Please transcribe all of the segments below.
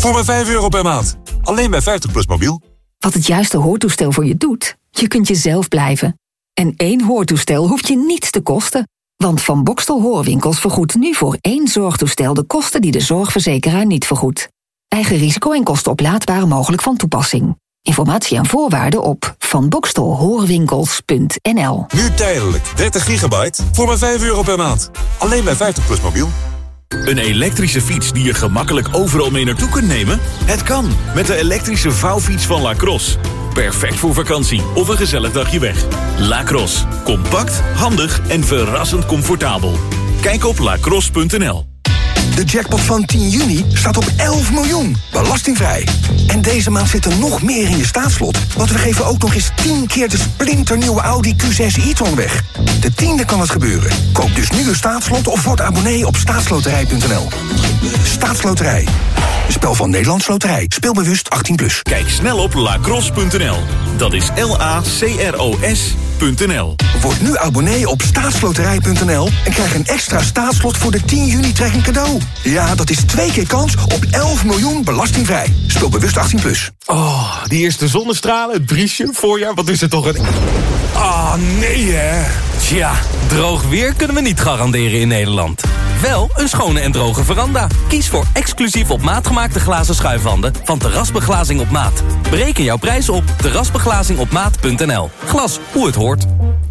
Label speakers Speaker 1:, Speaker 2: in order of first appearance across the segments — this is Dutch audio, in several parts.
Speaker 1: Voor maar €5 per maand. Alleen bij 50PLUS mobiel.
Speaker 2: Wat het juiste hoortoestel voor je doet? Je kunt jezelf blijven. En 1 hoortoestel hoeft je niets te kosten. Want Van Bokstel Hoorwinkels vergoedt nu voor 1 zorgtoestel de kosten die de zorgverzekeraar niet vergoedt. Eigen risico en kosten oplaadbaar mogelijk van toepassing. Informatie en voorwaarden op vanbokstelhoorwinkels.nl.
Speaker 1: Nu tijdelijk 30 gigabyte voor maar €5 per maand. Alleen bij 50PLUS mobiel.
Speaker 3: Een elektrische fiets die je gemakkelijk overal mee naartoe kunt nemen? Het kan, met de elektrische vouwfiets van Lacrosse. Perfect voor vakantie of een gezellig dagje weg. Lacrosse. Compact, handig en verrassend comfortabel. Kijk op lacrosse.nl.
Speaker 4: De jackpot van 10 juni staat op 11 miljoen, belastingvrij. En deze maand zit er nog meer in je staatslot. Want we geven ook nog eens 10 keer de splinternieuwe Audi Q6 e-tron weg. De 10e kan het gebeuren. Koop dus nu een staatslot of word abonnee op staatsloterij.nl. Staatsloterij. Een spel van Nederlandse Loterij. Speel bewust 18+.
Speaker 3: Kijk snel op lacrosse.nl. Dat is LACROS.nl.
Speaker 4: Word nu abonnee op staatsloterij.nl en krijg een extra staatslot voor de 10 juni trekking cadeau. Ja, dat is 2 keer kans op 11 miljoen belastingvrij. Speel bewust 18+.
Speaker 5: Oh, die eerste zonnestralen, het briesje, voorjaar, wat is het toch een... Ah, nee hè.
Speaker 6: Tja, droog weer kunnen we niet garanderen in Nederland. Wel een schone en droge veranda. Kies voor exclusief op maat gemaakte glazen schuifwanden van Terrasbeglazing op Maat. Bereken jouw prijs op terrasbeglazingopmaat.nl. Glas hoe het hoort.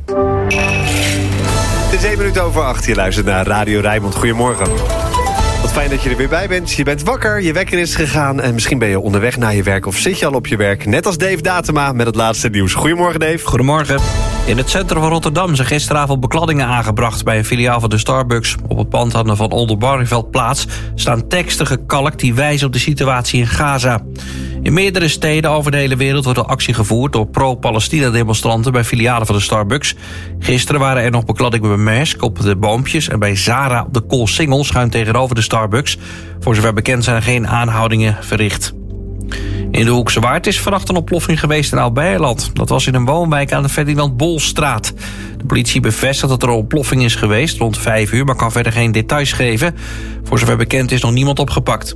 Speaker 7: Het is 7:08. Je luistert naar Radio Rijnmond. Goedemorgen. Wat fijn dat je er weer bij bent. Je bent wakker, je wekker is gegaan... en misschien ben je onderweg naar je werk of zit je al op je werk. Net als Dave Datema met het laatste nieuws. Goedemorgen, Dave.
Speaker 8: Goedemorgen. In het centrum van Rotterdam zijn gisteravond bekladdingen aangebracht... bij een filiaal van de Starbucks. Op het pand aan de Van Oldenbarneveldplaats staan teksten gekalkt... die wijzen op de situatie in Gaza. In meerdere steden over de hele wereld wordt er actie gevoerd... door pro-Palestina-demonstranten bij filialen van de Starbucks. Gisteren waren er nog bekladdingen bij Maersk op de boompjes... en bij Zara op de Koolsingel schuin tegenover de Starbucks. Voor zover bekend zijn er geen aanhoudingen verricht. In de Hoekse Waard is vannacht een ontploffing geweest in Oud-Beijerland. Dat was in een woonwijk aan de Ferdinand Bolstraat. De politie bevestigt dat er een ontploffing is geweest rond 5 uur... maar kan verder geen details geven. Voor zover bekend is nog niemand opgepakt.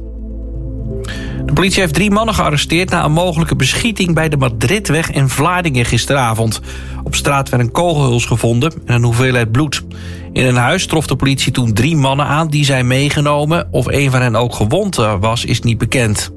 Speaker 8: De politie heeft 3 mannen gearresteerd... na een mogelijke beschieting bij de Madridweg in Vlaardingen gisteravond. Op straat werd een kogelhuls gevonden en een hoeveelheid bloed. In een huis trof de politie toen 3 mannen aan die zijn meegenomen. Of een van hen ook gewond was, is niet bekend.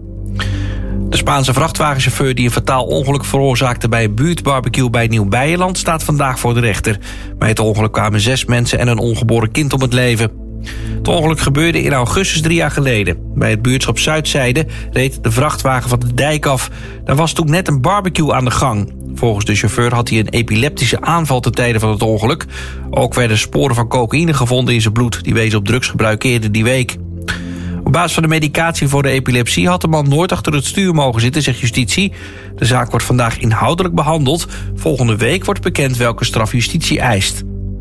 Speaker 8: De Spaanse vrachtwagenchauffeur die een fataal ongeluk veroorzaakte... bij een buurtbarbecue bij Nieuw-Beierland staat vandaag voor de rechter. Bij het ongeluk kwamen 6 mensen en een ongeboren kind om het leven. Het ongeluk gebeurde in augustus 3 jaar geleden. Bij het buurtschap Zuidzijde reed de vrachtwagen van de dijk af. Daar was toen net een barbecue aan de gang. Volgens de chauffeur had hij een epileptische aanval ten tijde van het ongeluk. Ook werden sporen van cocaïne gevonden in zijn bloed. Die wezen op drugsgebruik eerder die week. Op basis van de medicatie voor de epilepsie had de man nooit achter het stuur mogen zitten, zegt justitie. De zaak wordt vandaag inhoudelijk behandeld. Volgende week wordt bekend welke straf justitie eist.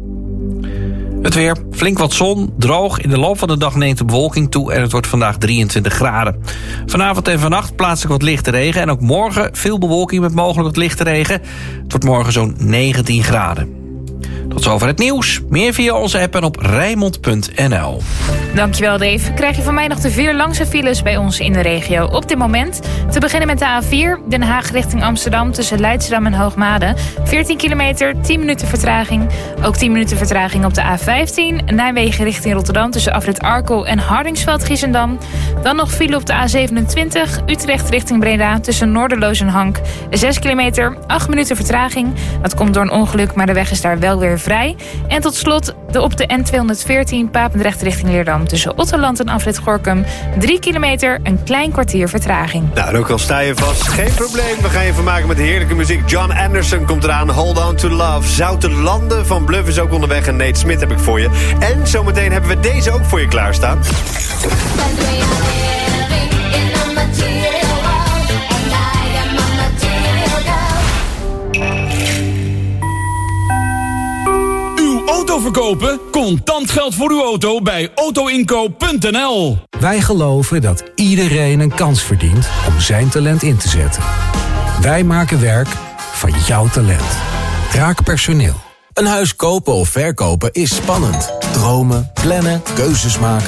Speaker 8: Het weer, flink wat zon, droog. In de loop van de dag neemt de bewolking toe en het wordt vandaag 23 graden. Vanavond en vannacht plaatselijk wat lichte regen. En ook morgen veel bewolking met mogelijk wat lichte regen. Het wordt morgen zo'n 19 graden. Tot zover het nieuws. Meer via onze app en op Rijnmond.nl.
Speaker 9: Dankjewel, Dave. Krijg je van mij nog de 4 langste files bij ons in de regio op dit moment. Te beginnen met de A4, Den Haag richting Amsterdam... tussen Leidschendam en Hoogmade. 14 kilometer, 10 minuten vertraging. Ook 10 minuten vertraging op de A15. Nijmegen richting Rotterdam tussen Afrit Arkel en Hardingsveld-Giessendam. Dan nog file op de A27, Utrecht richting Breda... tussen Noorderloos en Hank. 6 kilometer, 8 minuten vertraging. Dat komt door een ongeluk, maar de weg is daar wel weer vrij. En tot slot op de N214 Papendrecht richting Leerdam... tussen Otterland en Afrit Gorkum. 3 kilometer, een klein kwartier vertraging.
Speaker 7: Nou, en ook al sta je vast, geen probleem. We gaan je vermaken met heerlijke muziek. John Anderson komt eraan, Hold On To Love. Zoute Landen van Bluff is ook onderweg en Nate Smith heb ik voor je. En zometeen hebben we deze ook voor je klaarstaan.
Speaker 10: Auto verkopen? Contant geld voor uw auto bij autoinkoop.nl.
Speaker 11: Wij geloven dat iedereen een kans verdient om zijn talent in te zetten. Wij maken werk van jouw talent. Raak personeel.
Speaker 12: Een huis kopen of verkopen is spannend. Dromen, plannen, keuzes maken.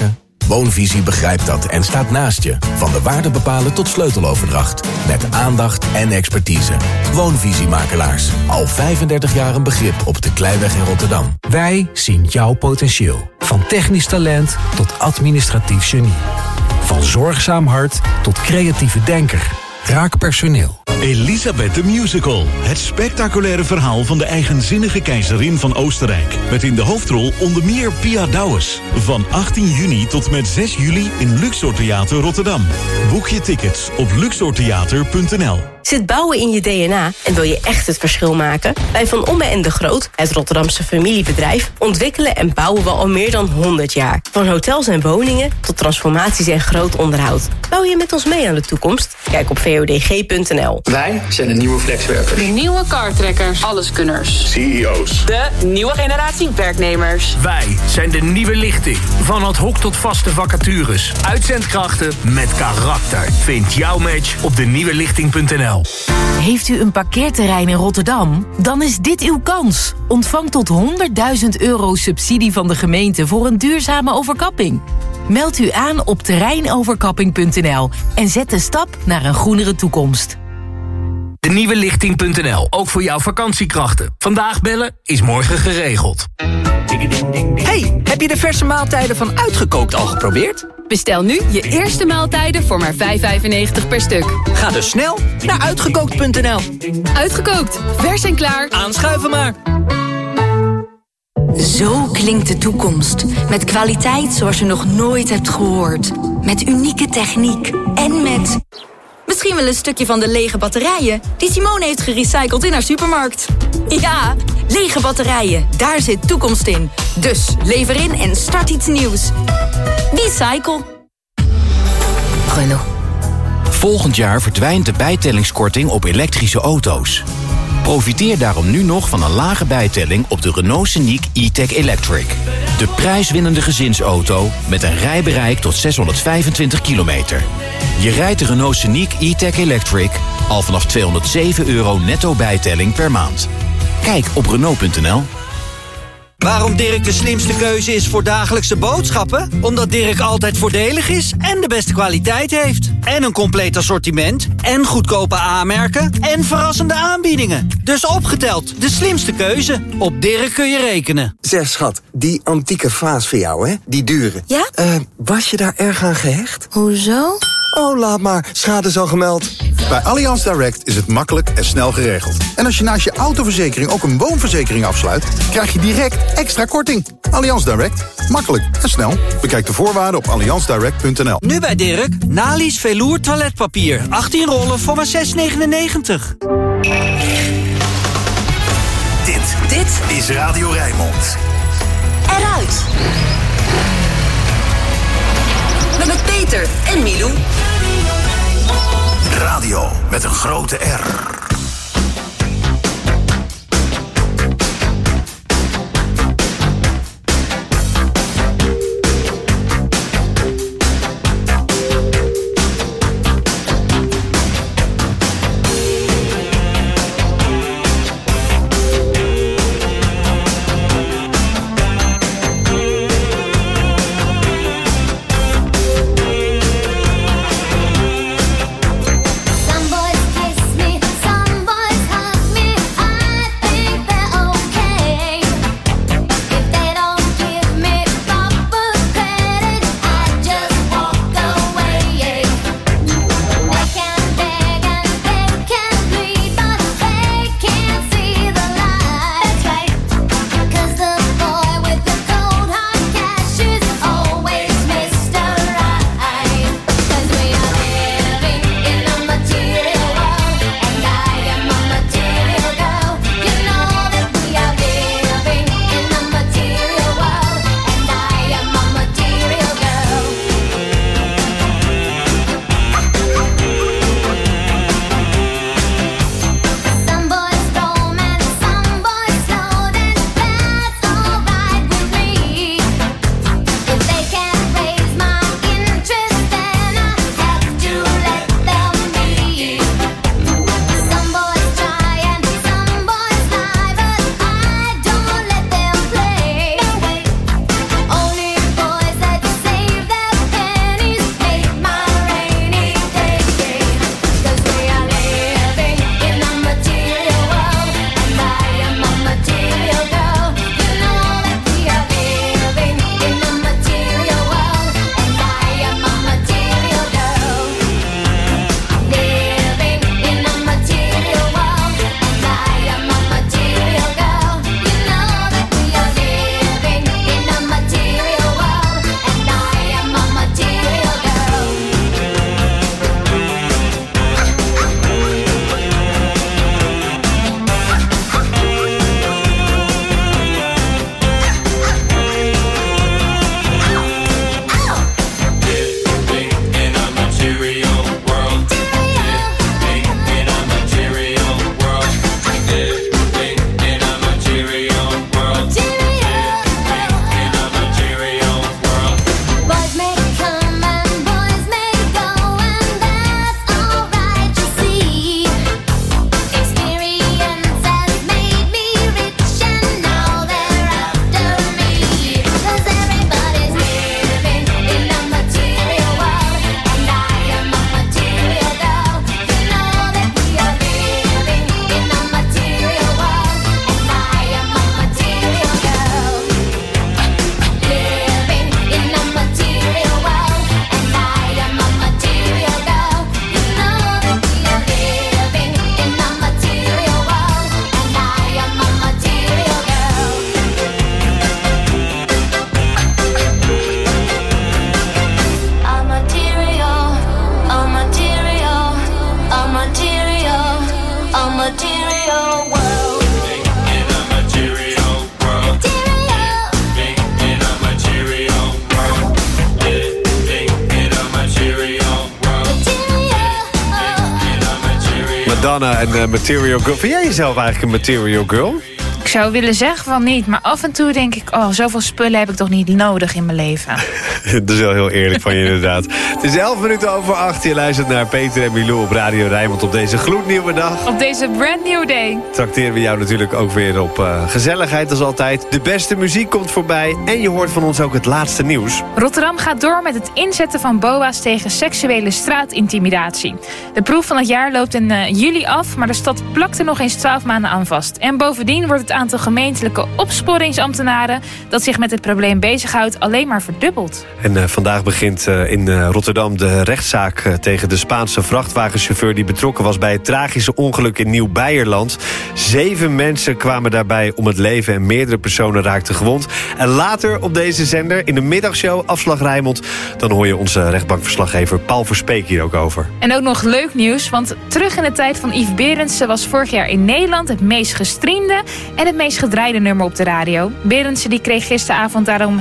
Speaker 12: Woonvisie begrijpt dat en staat naast je. Van de waarde bepalen tot sleuteloverdracht. Met aandacht en expertise. Woonvisiemakelaars. Al 35 jaar een begrip op de Kleiweg in Rotterdam.
Speaker 11: Wij zien jouw potentieel. Van technisch talent tot administratief genie. Van zorgzaam hart tot creatieve denker. Raak personeel.
Speaker 3: Elisabeth the Musical. Het spectaculaire verhaal van de eigenzinnige keizerin van Oostenrijk. Met in de hoofdrol onder meer Pia Douwes. Van 18 juni tot met 6 juli in Luxor Theater Rotterdam. Boek je tickets op luxortheater.nl.
Speaker 13: Zit bouwen in je DNA en wil je echt het verschil maken? Bij Van Omme en de Groot, het Rotterdamse familiebedrijf, ontwikkelen en bouwen we al meer dan 100 jaar. Van hotels en woningen tot transformaties en groot onderhoud. Bouw je met ons mee aan de toekomst? Kijk op vodg.nl.
Speaker 14: Wij zijn de nieuwe flexwerkers.
Speaker 15: De nieuwe kartrekkers. Alleskunners.
Speaker 14: CEO's.
Speaker 15: De nieuwe generatie werknemers.
Speaker 16: Wij zijn de nieuwe lichting. Van ad hoc tot vaste vacatures. Uitzendkrachten met karakter. Vind jouw match op denieuwelichting.nl.
Speaker 17: Heeft u een parkeerterrein in Rotterdam? Dan is dit uw kans. Ontvang tot €100.000 subsidie van de gemeente voor een duurzame overkapping. Meld u aan op terreinoverkapping.nl en zet de stap naar een groenere toekomst.
Speaker 16: Denieuwelichting.nl, ook voor jouw vakantiekrachten. Vandaag bellen is morgen geregeld.
Speaker 18: Hey, heb je de verse maaltijden van Uitgekookt al geprobeerd?
Speaker 19: Bestel nu je eerste maaltijden voor maar €5,95 per stuk.
Speaker 18: Ga dus snel naar uitgekookt.nl.
Speaker 19: Uitgekookt, vers en klaar.
Speaker 18: Aanschuiven maar.
Speaker 20: Zo klinkt de toekomst. Met kwaliteit zoals je nog nooit hebt gehoord. Met unieke techniek en met... misschien wel een stukje van de lege batterijen die Simone heeft gerecycled in haar supermarkt. Ja, lege batterijen, daar zit toekomst in. Dus lever in en start iets nieuws. Recycle.
Speaker 21: Renault. Volgend jaar verdwijnt de bijtellingskorting op elektrische auto's. Profiteer daarom nu nog van een lage bijtelling op de Renault Scenic E-Tech Electric. De prijswinnende gezinsauto met een rijbereik tot 625 kilometer. Je rijdt de Renault Scenic E-Tech Electric al vanaf €207 netto bijtelling per maand. Kijk op Renault.nl.
Speaker 18: Waarom Dirk de slimste keuze is voor dagelijkse boodschappen? Omdat Dirk altijd voordelig is en de beste kwaliteit heeft. En een compleet assortiment. En goedkope aanmerken. En verrassende aanbiedingen. Dus opgeteld, de slimste keuze. Op Dirk kun je rekenen.
Speaker 22: Zeg schat, die antieke vaas van jou, hè? Die dure.
Speaker 20: Ja?
Speaker 22: Was je daar erg aan gehecht?
Speaker 20: Hoezo?
Speaker 22: Oh, laat maar. Schade is al gemeld.
Speaker 23: Bij Allianz Direct is het makkelijk en snel geregeld. En als je naast je autoverzekering ook een woonverzekering afsluit, krijg je direct extra korting. Allianz Direct. Makkelijk en snel. Bekijk de voorwaarden op allianzdirect.nl.
Speaker 18: Nu bij Dirk, Nali's Velour toiletpapier. 18 rollen voor maar €6,99.
Speaker 24: Dit is Radio Rijnmond.
Speaker 20: Eruit. Met Peter en Milou.
Speaker 24: Radio met een grote R.
Speaker 25: Some boys kiss me, some
Speaker 7: Madonna en Material Girl. Vind jij jezelf eigenlijk een Material Girl?
Speaker 9: Ik zou willen zeggen van niet, maar af en toe denk ik... zoveel spullen heb ik toch niet nodig in mijn leven.
Speaker 7: Dat is wel heel eerlijk van je inderdaad. Het is 11:11. Je luistert naar Peter en Milou op Radio Rijnmond op deze gloednieuwe dag.
Speaker 9: Op deze brand new day.
Speaker 7: Trakteren we jou natuurlijk ook weer op gezelligheid als altijd. De beste muziek komt voorbij en je hoort van ons ook het laatste nieuws.
Speaker 9: Rotterdam gaat door met het inzetten van BOA's tegen seksuele straatintimidatie. De proef van het jaar loopt in juli af, maar de stad plakt er nog eens 12 maanden aan vast. En bovendien wordt het aantal gemeentelijke opsporingsambtenaren dat zich met het probleem bezighoudt alleen maar verdubbeld.
Speaker 7: En vandaag begint in Rotterdam de rechtszaak tegen de Spaanse vrachtwagenchauffeur die betrokken was bij het tragische ongeluk in Nieuw-Beierland. 7 mensen kwamen daarbij om het leven en meerdere personen raakten gewond. En later op deze zender in de middagshow Afslag Rijnmond, dan hoor je onze rechtbankverslaggever Paul Verspeek hier ook over.
Speaker 9: En ook nog leuk nieuws, want terug in de tijd van Yves Berendsen was vorig jaar in Nederland het meest gestreamde en het meest gedraaide nummer op de radio. Berendsen die kreeg gisteravond daarom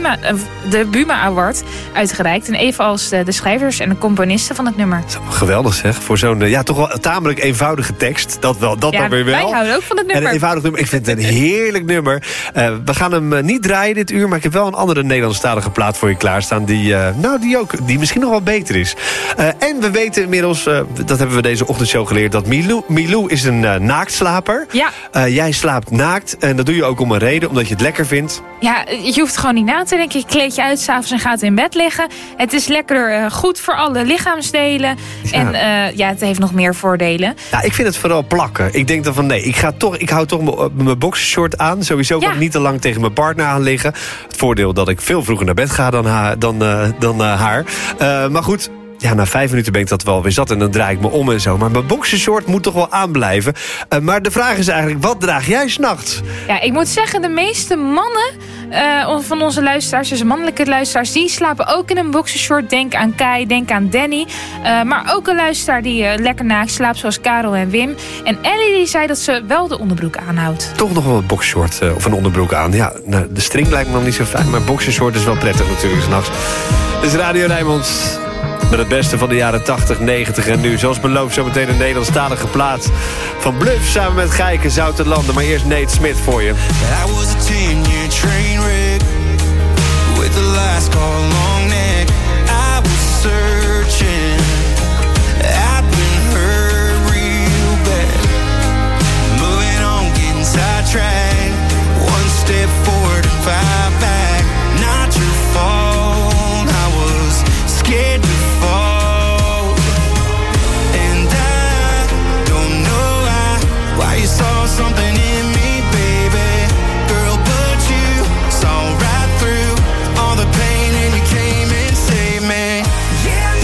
Speaker 9: de Buma Award uitgereikt. En evenals de schrijvers en de componisten van het nummer.
Speaker 7: Geweldig zeg, voor zo'n toch wel tamelijk eenvoudige tekst. Dat dan weer wel.
Speaker 9: Wij houden ook van het nummer.
Speaker 7: En een eenvoudig nummer. Ik vind het een heerlijk nummer. We gaan hem niet draaien dit uur, maar ik heb wel een andere Nederlandstalige plaat voor je klaarstaan die misschien nog wel beter is. En we weten inmiddels, dat hebben we deze ochtendshow geleerd, dat Milou is een naaktslaper.
Speaker 9: Ja.
Speaker 7: Jij slaapt naakt en dat doe je ook om een reden, omdat je het lekker vindt.
Speaker 9: Ja, je hoeft gewoon niet na te denken. Je kleed je uit 's avonds en gaat in bed liggen. Het is lekker goed voor alle lichaamsdelen. Ja. En het heeft nog meer voordelen.
Speaker 7: Ja, ik vind het vooral plakken. Ik denk dan van nee, ik hou toch mijn boxershort aan. Sowieso kan ik niet te lang tegen mijn partner aan liggen. Het voordeel dat ik veel vroeger naar bed ga dan haar. Maar goed. Ja, na 5 minuten ben ik dat wel weer zat en dan draai ik me om en zo. Maar mijn boxershort moet toch wel aanblijven. Maar de vraag is eigenlijk, wat draag jij 's nachts?
Speaker 9: Ja, ik moet zeggen, de meeste mannen van onze luisteraars, dus mannelijke luisteraars, die slapen ook in een boxershort. Denk aan Kai, denk aan Danny. Maar ook een luisteraar die lekker naakt slaapt, zoals Karel en Wim. En Ellie die zei dat ze wel de onderbroek aanhoudt.
Speaker 7: Toch nog wel een boxershort of een onderbroek aan. Ja, nou, de string lijkt me nog niet zo fijn, maar boxershort is wel prettig natuurlijk 's nachts. Dus Radio Rijnmond met het beste van de jaren 80, 90 en nu. Zoals beloofd zometeen een Nederlandstalige plaat van Bluff samen met Gijken Zouterlanden. Maar eerst Nate Smith voor je.
Speaker 1: I was a 10-year train wreck with the last call long neck. I was searching, I've been hurt real bad. Moving on, getting sidetracked. One step forward and 5 back. Not your fault, I was scared to fall. And I don't know why you saw something in me, baby. Girl, but you saw right through all the pain and you came and saved me. Yeah,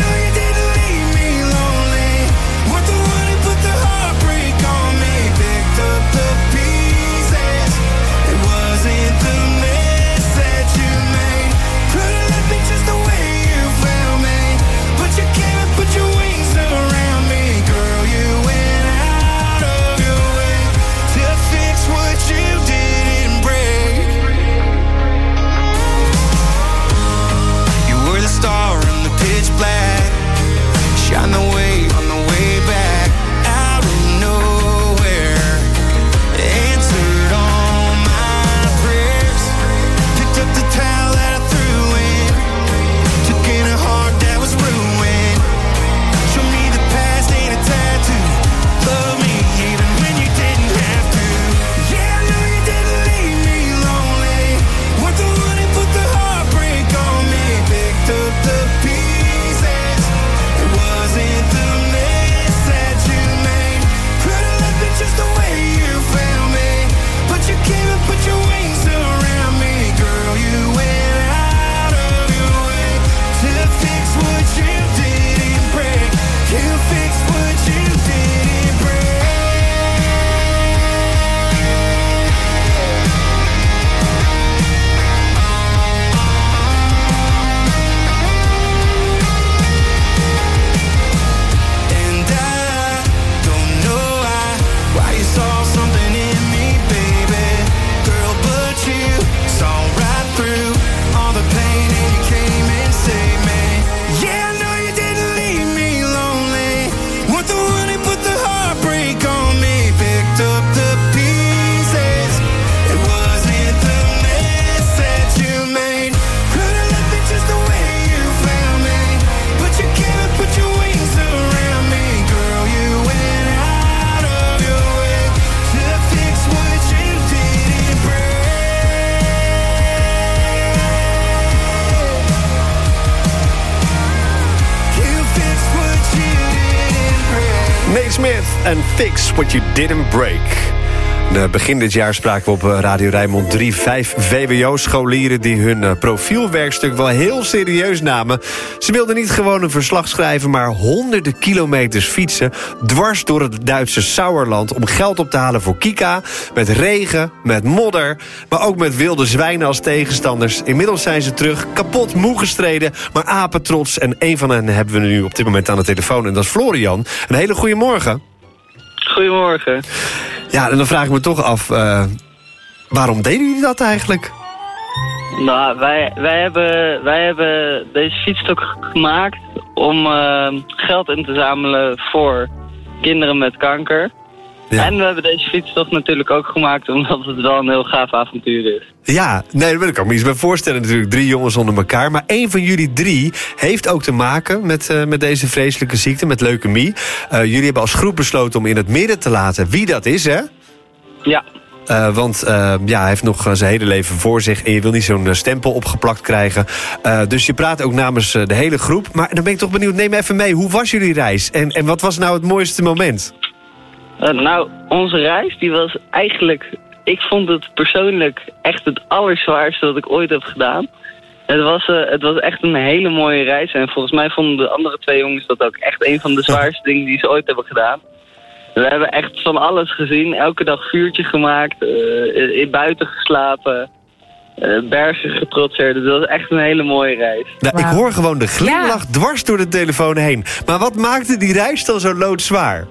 Speaker 7: Smith en Fix What You Didn't Break. Begin dit jaar spraken we op Radio Rijnmond 3-5 VWO-scholieren... die hun profielwerkstuk wel heel serieus namen. Ze wilden niet gewoon een verslag schrijven... maar honderden kilometers fietsen dwars door het Duitse Sauerland... om geld op te halen voor Kika, met regen, met modder... maar ook met wilde zwijnen als tegenstanders. Inmiddels zijn ze terug, kapot moe gestreden, maar apetrots. En een van hen hebben we nu op dit moment aan de telefoon... en dat is Florian. Een hele goede morgen.
Speaker 2: Goedemorgen.
Speaker 7: Ja, en dan vraag ik me toch af, waarom deden jullie dat eigenlijk?
Speaker 2: Nou, wij hebben deze fietsstok gemaakt om geld in te zamelen voor kinderen met kanker. Ja. En we hebben deze fietstocht natuurlijk ook gemaakt omdat het wel een heel gaaf avontuur is. Ja, nee, daar kan ik me iets bij voorstellen natuurlijk. 3 jongens onder elkaar. Maar één van jullie 3 heeft ook te maken met deze vreselijke ziekte, met leukemie. Jullie hebben als groep besloten om in het midden te laten wie dat is, hè? Ja. Want hij heeft nog zijn hele leven voor zich... en je wil niet zo'n stempel opgeplakt krijgen. Dus je praat ook namens de hele groep. Maar dan ben ik toch benieuwd, neem even mee. Hoe was jullie reis? En wat was nou het mooiste moment? Onze reis die was eigenlijk... Ik vond het persoonlijk echt het allerzwaarste wat ik ooit heb gedaan. Het was echt een hele mooie reis. En volgens mij vonden de andere 2 jongens dat ook echt een van de zwaarste dingen die ze ooit hebben gedaan. We hebben echt van alles gezien. Elke dag vuurtje gemaakt. In buiten geslapen. Bergen getrotseerd. Dus dat was echt een hele mooie reis. Nou, ik hoor gewoon de glimlach dwars door de telefoon heen. Maar wat maakte die reis dan zo loodzwaar?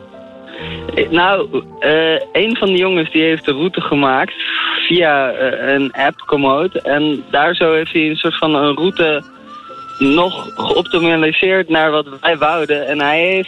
Speaker 2: Een van de jongens die heeft de route gemaakt via een app, Komoot. En daar zo heeft hij een soort van een route nog geoptimaliseerd naar wat wij wouden. En hij heeft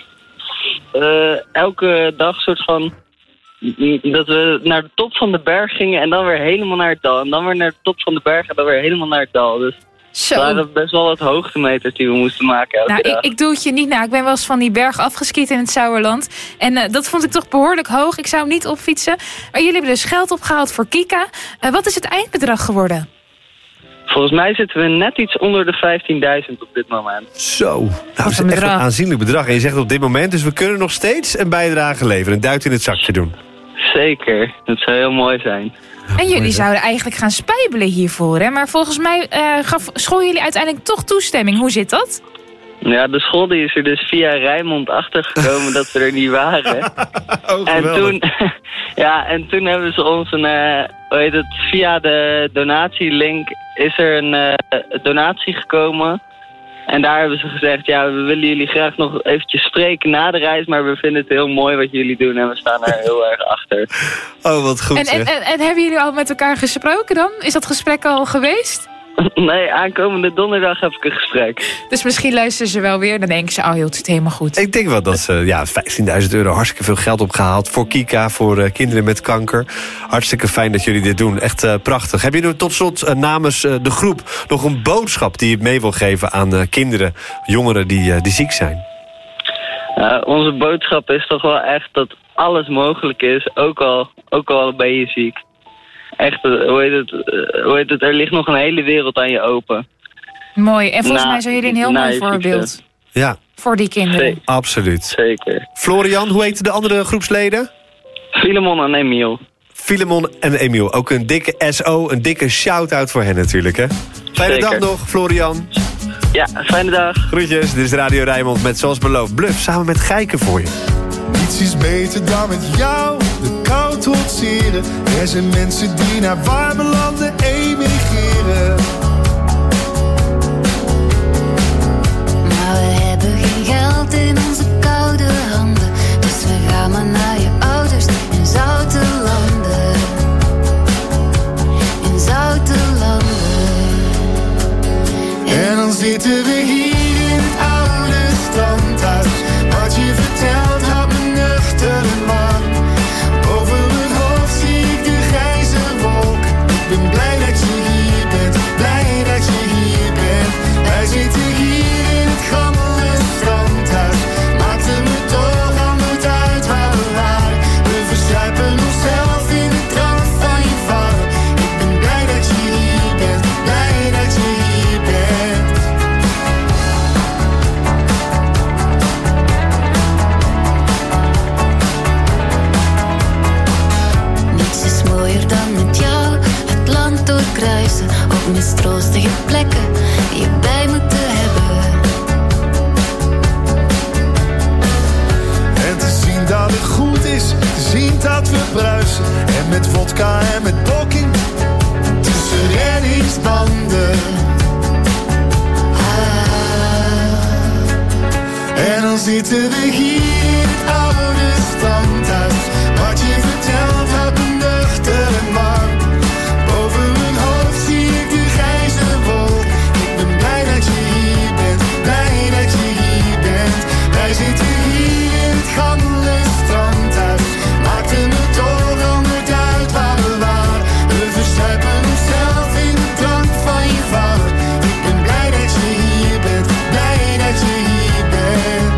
Speaker 2: elke dag soort van... dat we naar de top van de berg gingen en dan weer helemaal naar het dal. En dan weer naar de top van de berg en dan weer helemaal naar het dal. Dus we hadden best wel wat hoogtemeters die we moesten maken elke dag. Ik doe het je niet na. Ik ben wel eens van die berg afgeskiet in het Sauerland. En dat vond ik toch behoorlijk hoog. Ik zou hem niet opfietsen. Maar jullie hebben dus geld opgehaald voor Kika. Wat is het eindbedrag geworden? Volgens mij zitten we net iets onder de 15.000 op dit moment. Zo, nou, dat is echt een aanzienlijk bedrag. En je zegt op dit moment, dus we kunnen nog steeds een bijdrage leveren. Een duit in het zakje doen. Zeker, dat zou heel mooi zijn. En jullie zouden eigenlijk gaan spijbelen hiervoor, hè? Maar volgens mij gaf school jullie uiteindelijk toch toestemming. Hoe zit dat? Ja, de school die is er dus via Rijnmond achtergekomen dat we er niet waren. En toen hebben ze ons via de donatielink is er een donatie gekomen. En daar hebben ze gezegd, ja, we willen jullie graag nog eventjes spreken na de reis, maar we vinden het heel mooi wat jullie doen en we staan er heel erg achter. Oh, wat goed. En hebben jullie al met elkaar gesproken dan? Is dat gesprek al geweest? Nee, aankomende donderdag heb ik een gesprek. Dus misschien luisteren ze wel weer. Dan denken ze, het zit helemaal goed. Ik denk wel dat ze, €15.000 hartstikke veel geld opgehaald. Voor Kika, voor kinderen met kanker. Hartstikke fijn dat jullie dit doen. Echt prachtig. Heb je nu tot slot namens de groep nog een boodschap die je mee wil geven aan kinderen, jongeren die ziek zijn? Onze boodschap is toch wel echt dat alles mogelijk is, ook al ben je ziek. Echt, er ligt nog een hele wereld aan je open. Mooi, en volgens mij zijn jullie een heel mooi voorbeeld. Ja. Voor die kinderen. Absoluut. Zeker. Florian, hoe heten de andere groepsleden? Filemon en Emiel. Filemon en Emiel, ook een dikke SO, een dikke shout-out voor hen natuurlijk, hè? Fijne dag nog, Florian. Ja, fijne dag. Groetjes, dit is Radio Rijnmond met zoals beloofd Bluff samen met Gijken voor je.
Speaker 4: Niets is beter dan met jou de kou trotseren. Er zijn mensen die naar warme landen emigreren.
Speaker 5: Maar we hebben geen geld in onze koude handen. Dus we gaan maar naar je ouders in zoute landen. In zoute landen.
Speaker 4: En dan zitten we hier in het oude strandhuis. Wat je vertelt houdt me nuchter, man. Over mijn hoofd zie ik de grijze wolk. Ik ben blij dat je hier bent. Blij vriend dat we bruisen. En met vodka en met blokking tussen reddingsbanden. En dan zitten we hier in het oude standhuis. Wat je vertelt houdt me nuchter en warm. Boven mijn hoofd zie ik de grijze wolk. Ik ben blij dat je hier bent, blij dat je hier bent. Wij zitten hier in het gammele strandhuis. Maakte me toch anders uit waar we waren. We verzuipen onszelf in de drank van je vader. Ik ben blij dat je hier bent, blij dat je hier bent.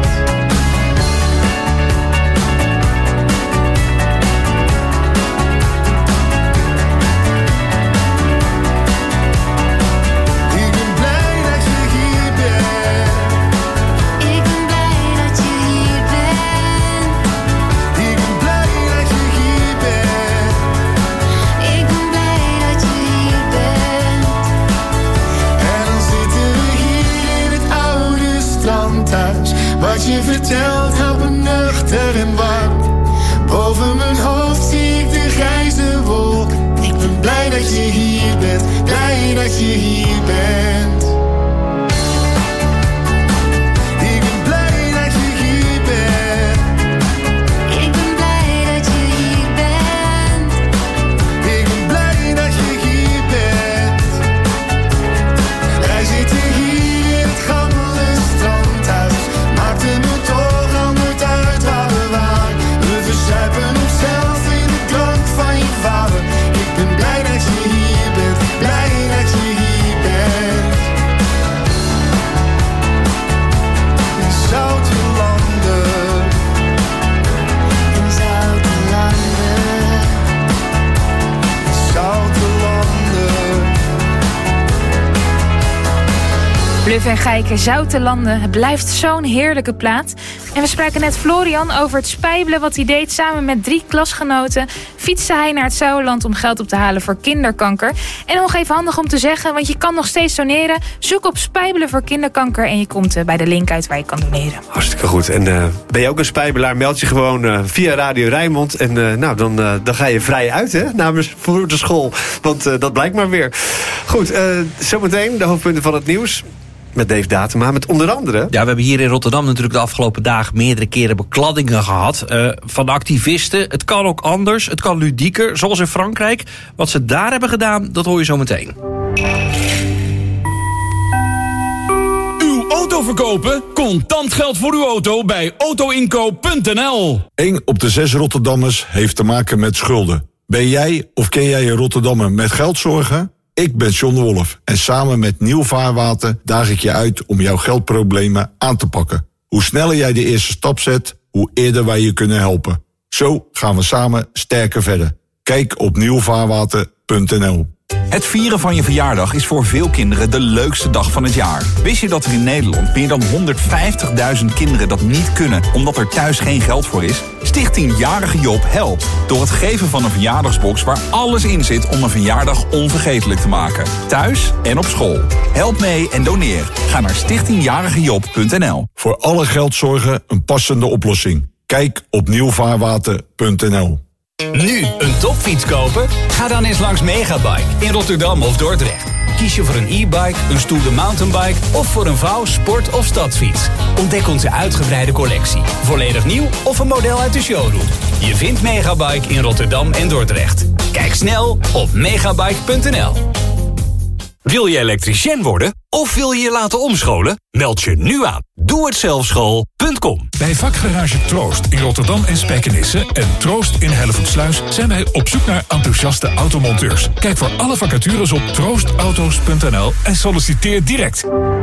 Speaker 4: Wat je vertelt houdt me nuchter en warm. Boven mijn hoofd zie ik de grijze wolk. Ik ben blij dat je hier bent, blij dat je hier bent. Ik ben blij dat je hier bent. Ik ben blij dat je hier bent. Ik ben blij dat je hier bent. Wij zitten hier in het gammele strandhuis. Maakte me toch anders uit waar we waren. We verzuipen onszelf in de drank van je vader. Ik ben blij dat je hier bent, blij dat je hier bent. In zoute landen, in zoute landen, in zoute landen.
Speaker 9: Bluff en Gijken, Zoute Landen. Het blijft zo'n heerlijke plaat. En we spraken net Florian over het spijbelen wat hij deed. Samen met 3 klasgenoten fietste hij naar het Sauerland om geld op te halen voor kinderkanker. En nog even handig om te zeggen, want je kan nog steeds doneren. Zoek op spijbelen voor kinderkanker en je komt bij de link uit waar je kan doneren.
Speaker 7: Hartstikke goed. En ben je ook een spijbelaar, meld je gewoon via Radio Rijnmond. En dan ga je vrij uit, hè, namens voor de school. Want dat blijkt maar weer. Goed, zometeen de hoofdpunten van het nieuws. Met Dave Datema, met onder andere...
Speaker 6: Ja, we hebben hier in Rotterdam natuurlijk de afgelopen dagen meerdere keren bekladdingen gehad van activisten. Het kan ook anders, het kan ludieker, zoals in Frankrijk. Wat ze daar hebben gedaan, dat hoor je zo meteen.
Speaker 8: Uw auto verkopen? Contant geld voor uw auto bij autoinkoop.nl.
Speaker 10: 1 op de 6 Rotterdammers heeft te maken met schulden. Ben jij of ken jij een Rotterdammer met geldzorgen? Ik ben John de Wolf en samen met Nieuw Vaarwater daag ik je uit om jouw geldproblemen aan te pakken. Hoe sneller jij de eerste stap zet, hoe eerder wij je kunnen helpen. Zo gaan we samen sterker verder. Kijk op nieuwvaarwater.nl.
Speaker 12: Het vieren van je verjaardag is voor veel kinderen de leukste dag van het jaar. Wist je dat er in Nederland meer dan 150.000 kinderen dat niet kunnen omdat er thuis geen geld voor is? Stichting Jarige Job helpt door het geven van een verjaardagsbox waar alles in zit om een verjaardag onvergetelijk te maken. Thuis en op school. Help mee en doneer. Ga naar stichtingjarigejob.nl.
Speaker 10: Voor alle geldzorgen een passende oplossing. Kijk op nieuwvaarwater.nl.
Speaker 25: Nu een topfiets kopen? Ga dan eens langs Megabike in Rotterdam of Dordrecht. Kies je voor een e-bike, een stoere mountainbike of voor een vouw, sport- of stadsfiets. Ontdek onze uitgebreide collectie. Volledig nieuw of een model uit de showroom. Je vindt Megabike in Rotterdam en Dordrecht. Kijk snel op megabike.nl.
Speaker 26: Wil je elektricien worden of wil je je laten omscholen? Meld je nu aan. Doe-het-zelf-school.com.
Speaker 27: Bij vakgarage Troost in Rotterdam en Spijkenisse en Troost in Hellevoetsluis zijn wij op zoek naar enthousiaste automonteurs. Kijk voor alle vacatures op troostauto's.nl en solliciteer direct.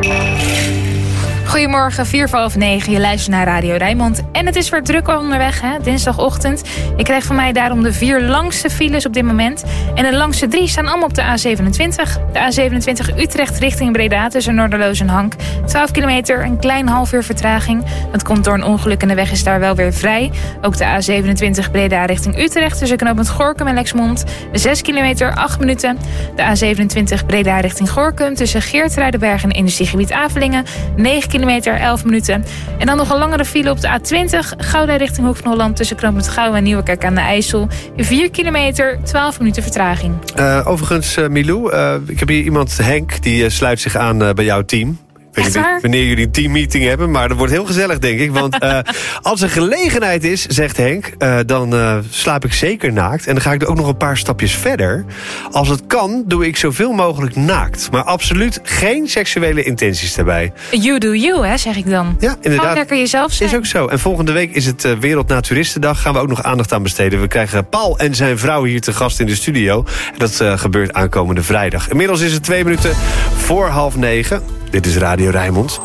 Speaker 9: Goedemorgen, 8:45. Je luistert naar Radio Rijnmond. En het is weer druk onderweg, hè? Dinsdagochtend. Je krijgt van mij daarom de 4 langste files op dit moment. En de langste 3 staan allemaal op de A27. De A27 Utrecht richting Breda tussen Noorderloos en Hank. 12 kilometer, een klein half uur vertraging. Dat komt door een ongeluk en de weg is daar wel weer vrij. Ook de A27 Breda richting Utrecht tussen knooppunt Gorinchem en Lexmond. 6 kilometer, 8 minuten. De A27 Breda richting Gorinchem tussen Geertruidenberg en industriegebied Avelingen. 9 kilometer, 11 minuten. En dan nog een langere file op de A20. Gouda richting Hoek van Holland tussen Knooppunt Gouwen en Nieuwerkerk aan de IJssel. 4 kilometer, 12 minuten vertraging.
Speaker 7: Overigens, Milou, ik heb hier iemand, Henk, die sluit zich aan bij jouw team. Ik weet niet wanneer jullie een teammeeting hebben, maar dat wordt heel gezellig, denk ik. Want als er gelegenheid is, zegt Henk, dan slaap ik zeker naakt. En dan ga ik er ook nog een paar stapjes verder. Als het kan, doe ik zoveel mogelijk naakt. Maar absoluut geen seksuele intenties daarbij.
Speaker 9: You do you, hè, zeg ik dan.
Speaker 7: Ja, inderdaad.
Speaker 9: Gewoon lekker jezelf zijn.
Speaker 7: Is ook zo. En volgende week is het Wereld Naturistendag. Gaan we ook nog aandacht aan besteden. We krijgen Paul en zijn vrouw hier te gast in de studio. En dat gebeurt aankomende vrijdag. Inmiddels is het 2 minuten voor 8:30. Dit is Radio Rijnmond.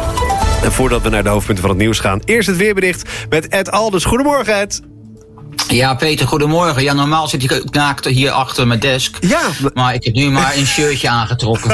Speaker 7: En voordat we naar de hoofdpunten van het nieuws gaan, eerst het weerbericht met Ed Alders. Goedemorgen, Ed.
Speaker 3: Ja, Peter, goedemorgen. Ja, normaal zit ik ook naakt hier achter mijn desk.
Speaker 7: Ja.
Speaker 3: Maar ik heb nu maar een shirtje aangetrokken.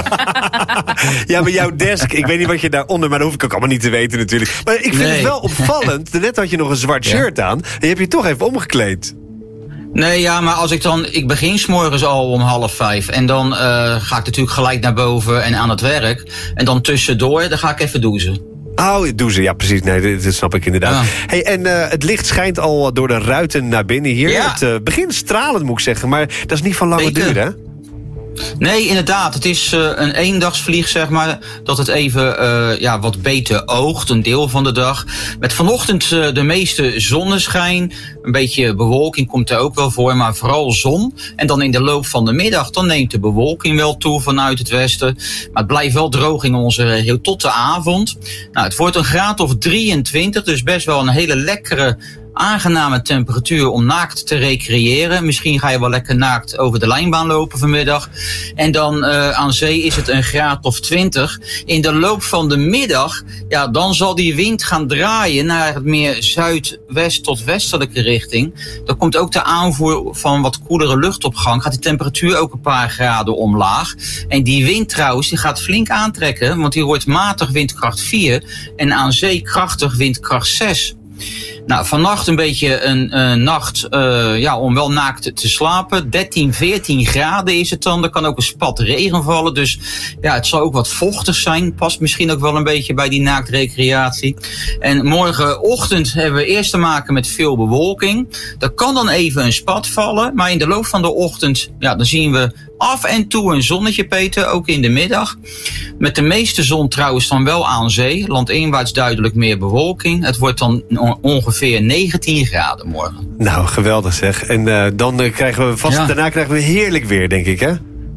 Speaker 7: Ja, maar jouw desk, ik weet niet wat je daaronder... maar dat hoef ik ook allemaal niet te weten natuurlijk. Maar ik vind het wel opvallend. Net had je nog een zwart shirt aan en je hebt je toch even omgekleed.
Speaker 3: Nee, ja, maar als ik begin 's morgens al om 4:30. En dan ga ik natuurlijk gelijk naar boven en aan het werk. En dan tussendoor, dan ga ik even douchen.
Speaker 7: Oh, douchen, ja precies. Nee, dat snap ik inderdaad.
Speaker 3: Ja.
Speaker 7: Hey, en het licht schijnt al door de ruiten naar binnen hier.
Speaker 3: Ja.
Speaker 7: Het begint stralend, moet ik zeggen. Maar dat is niet van lange duur, hè?
Speaker 3: Nee, inderdaad. Het is een eendagsvlieg, zeg maar. Dat het even wat beter oogt, een deel van de dag. Met vanochtend de meeste zonneschijn. Een beetje bewolking komt er ook wel voor, maar vooral zon. En dan in de loop van de middag, dan neemt de bewolking wel toe vanuit het westen. Maar het blijft wel droog in onze regio tot de avond. Nou, het wordt een graad of 23, dus best wel een hele lekkere, aangename temperatuur om naakt te recreëren. Misschien ga je wel lekker naakt over de lijnbaan lopen vanmiddag. En dan aan zee is het een graad of 20. In de loop van de middag, ja, dan zal die wind gaan draaien naar het meer zuidwest tot westelijke richting. Dan komt ook de aanvoer van wat koelere luchtopgang. Gaat die temperatuur ook een paar graden omlaag. En die wind trouwens, die gaat flink aantrekken. Want die wordt matig windkracht 4 en aan zee krachtig windkracht 6. Nou, vannacht een beetje een nacht om wel naakt te slapen. 13, 14 graden is het dan. Er kan ook een spat regen vallen. Dus ja, het zal ook wat vochtig zijn. Past misschien ook wel een beetje bij die naaktrecreatie. En morgenochtend hebben we eerst te maken met veel bewolking. Er kan dan even een spat vallen. Maar in de loop van de ochtend, ja, dan zien we af en toe een zonnetje, Peter, ook in de middag. Met de meeste zon trouwens dan wel aan zee. Landinwaarts duidelijk meer bewolking. Het wordt dan ongeveer 19 graden morgen.
Speaker 7: Nou, geweldig zeg. En dan krijgen we daarna krijgen we heerlijk weer, denk ik, hè?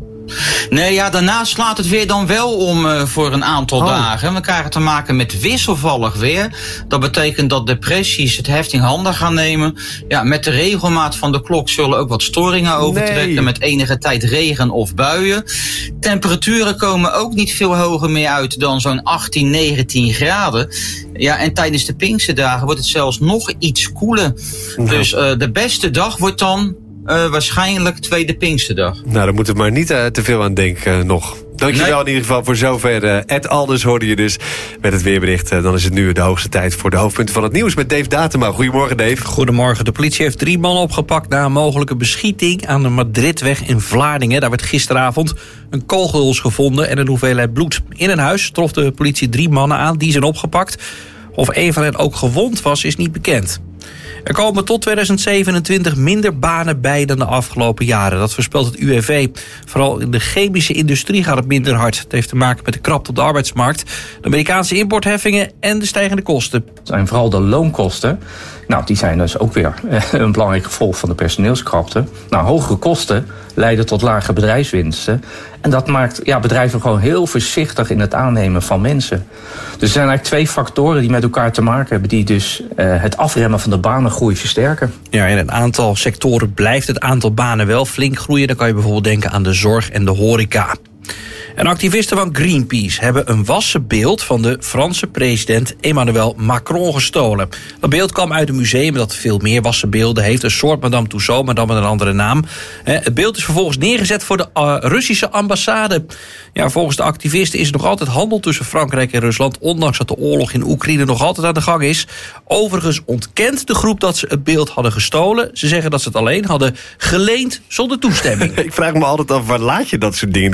Speaker 3: Nee, ja, daarna slaat het weer dan wel om voor een aantal dagen. We krijgen te maken met wisselvallig weer. Dat betekent dat depressies het heft in handen gaan nemen. Ja, met de regelmaat van de klok zullen ook wat storingen overtrekken. Met enige tijd regen of buien. Temperaturen komen ook niet veel hoger meer uit dan zo'n 18, 19 graden. Ja, en tijdens de Pinksterdagen wordt het zelfs nog iets koeler. Nou. Dus de beste dag wordt dan waarschijnlijk tweede Pinksterdag.
Speaker 7: Nou, daar moeten we maar niet te veel aan denken nog. Dankjewel in ieder geval voor zover. Ed Alders hoorde je dus met het weerbericht. Dan is het nu de hoogste tijd voor de hoofdpunten van het nieuws met Dave Datema. Goedemorgen, Dave.
Speaker 6: Goedemorgen. De politie heeft 3 mannen opgepakt na een mogelijke beschieting aan de Madridweg in Vlaardingen. Daar werd gisteravond een kogelhuls gevonden en een hoeveelheid bloed. In een huis trof de politie 3 mannen aan. Die zijn opgepakt. Of een van hen ook gewond was, is niet bekend. Er komen tot 2027 minder banen bij dan de afgelopen jaren. Dat voorspelt het UWV. Vooral in de chemische industrie gaat het minder hard. Het heeft te maken met de krapte op de arbeidsmarkt, de Amerikaanse importheffingen en de stijgende kosten.
Speaker 11: Het zijn vooral de loonkosten. Nou, die zijn dus ook weer een belangrijk gevolg van de personeelskrapte. Nou, hogere kosten leiden tot lage bedrijfswinsten. En dat maakt bedrijven gewoon heel voorzichtig in het aannemen van mensen. Dus er zijn eigenlijk 2 factoren die met elkaar te maken hebben, die dus het afremmen van de banengroei versterken.
Speaker 6: Ja, in een aantal sectoren blijft het aantal banen wel flink groeien. Dan kan je bijvoorbeeld denken aan de zorg en de horeca. En activisten van Greenpeace hebben een wassen beeld van de Franse president Emmanuel Macron gestolen. Dat beeld kwam uit een museum dat veel meer wassen beelden heeft. Een soort Madame Tussauds, maar dan met een andere naam. Het beeld is vervolgens neergezet voor de Russische ambassade. Ja, volgens de activisten is er nog altijd handel tussen Frankrijk en Rusland, ondanks dat de oorlog in Oekraïne nog altijd aan de gang is. Overigens ontkent de groep dat ze het beeld hadden gestolen. Ze zeggen dat ze het alleen hadden geleend zonder toestemming.
Speaker 7: Ik vraag me altijd af, waar laat je dat soort dingen? Dan kom je thuis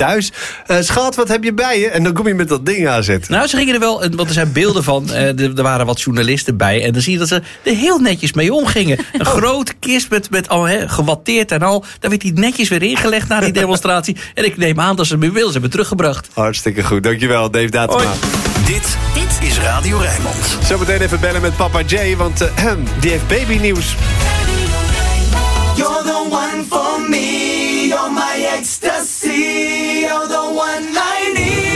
Speaker 7: thuis. Schat, wat heb je bij je? En dan kom je met dat ding aanzetten.
Speaker 6: Nou, ze gingen er wel, want er zijn beelden van. Er waren wat journalisten bij. En dan zie je dat ze er heel netjes mee omgingen. Een grote kist met al gewatteerd en al. Daar werd die netjes weer ingelegd na die demonstratie. En ik neem aan dat ze hem inmiddels hebben teruggebracht.
Speaker 7: Hartstikke goed, dankjewel Dave Datema.
Speaker 24: Dit is Radio Rijnmond.
Speaker 7: Zometeen even bellen met papa Jay, want die heeft babynieuws.
Speaker 4: You're the one for me, you're my ecstasy, you're the one I need.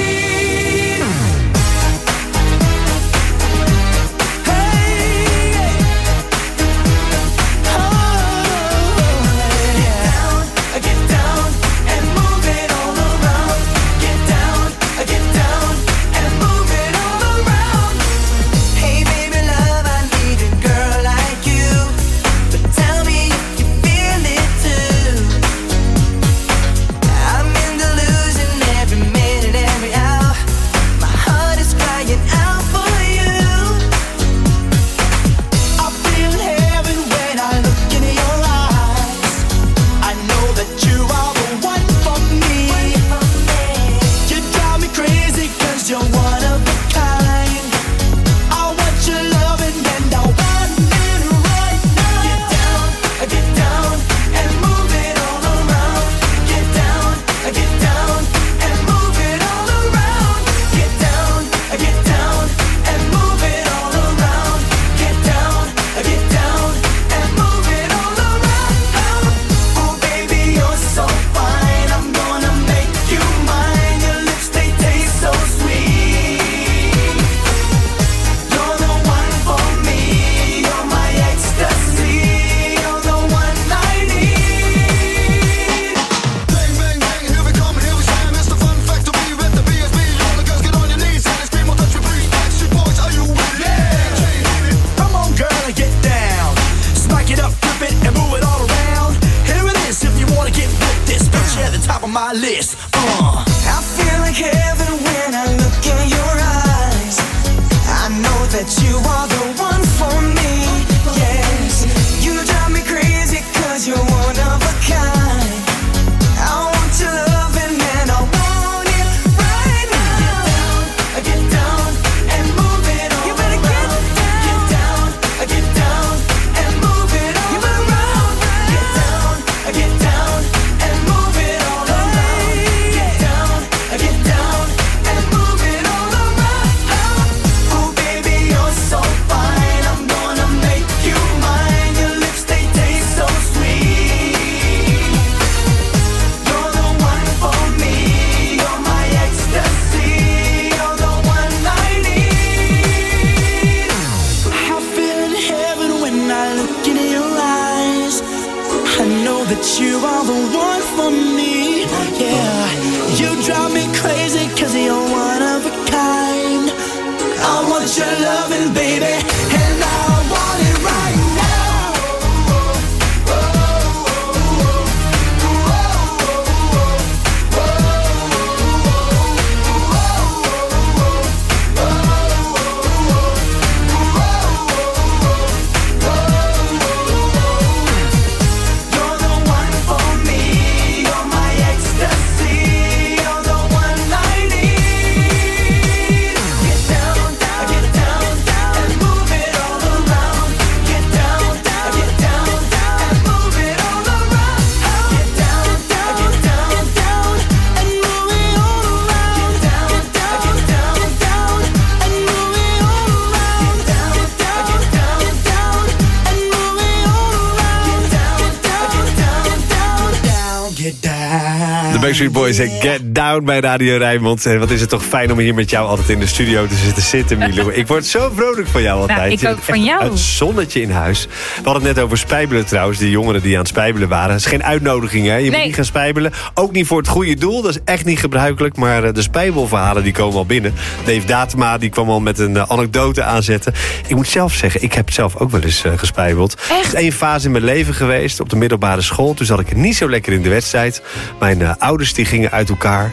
Speaker 7: Backstreet Boys en Get Down bij Radio Rijnmond. En wat is het toch fijn om hier met jou altijd in de studio te zitten, Milou. Ik word zo vrolijk van jou altijd.
Speaker 9: Nou, ik ook van jou.
Speaker 7: Het zonnetje in huis. We hadden het net over spijbelen trouwens. Die jongeren die aan het spijbelen waren. Het is geen uitnodiging, hè. Je moet niet gaan spijbelen. Ook niet voor het goede doel. Dat is echt niet gebruikelijk. Maar de spijbelverhalen die komen al binnen. Dave Datema die kwam al met een anekdote aanzetten. Ik moet zelf zeggen, ik heb zelf ook wel eens gespijbeld.
Speaker 9: Echt?
Speaker 7: Het is één fase in mijn leven geweest. Op de middelbare school. Toen zat ik niet zo lekker in de wedstrijd. Mijn ouders die gingen uit elkaar.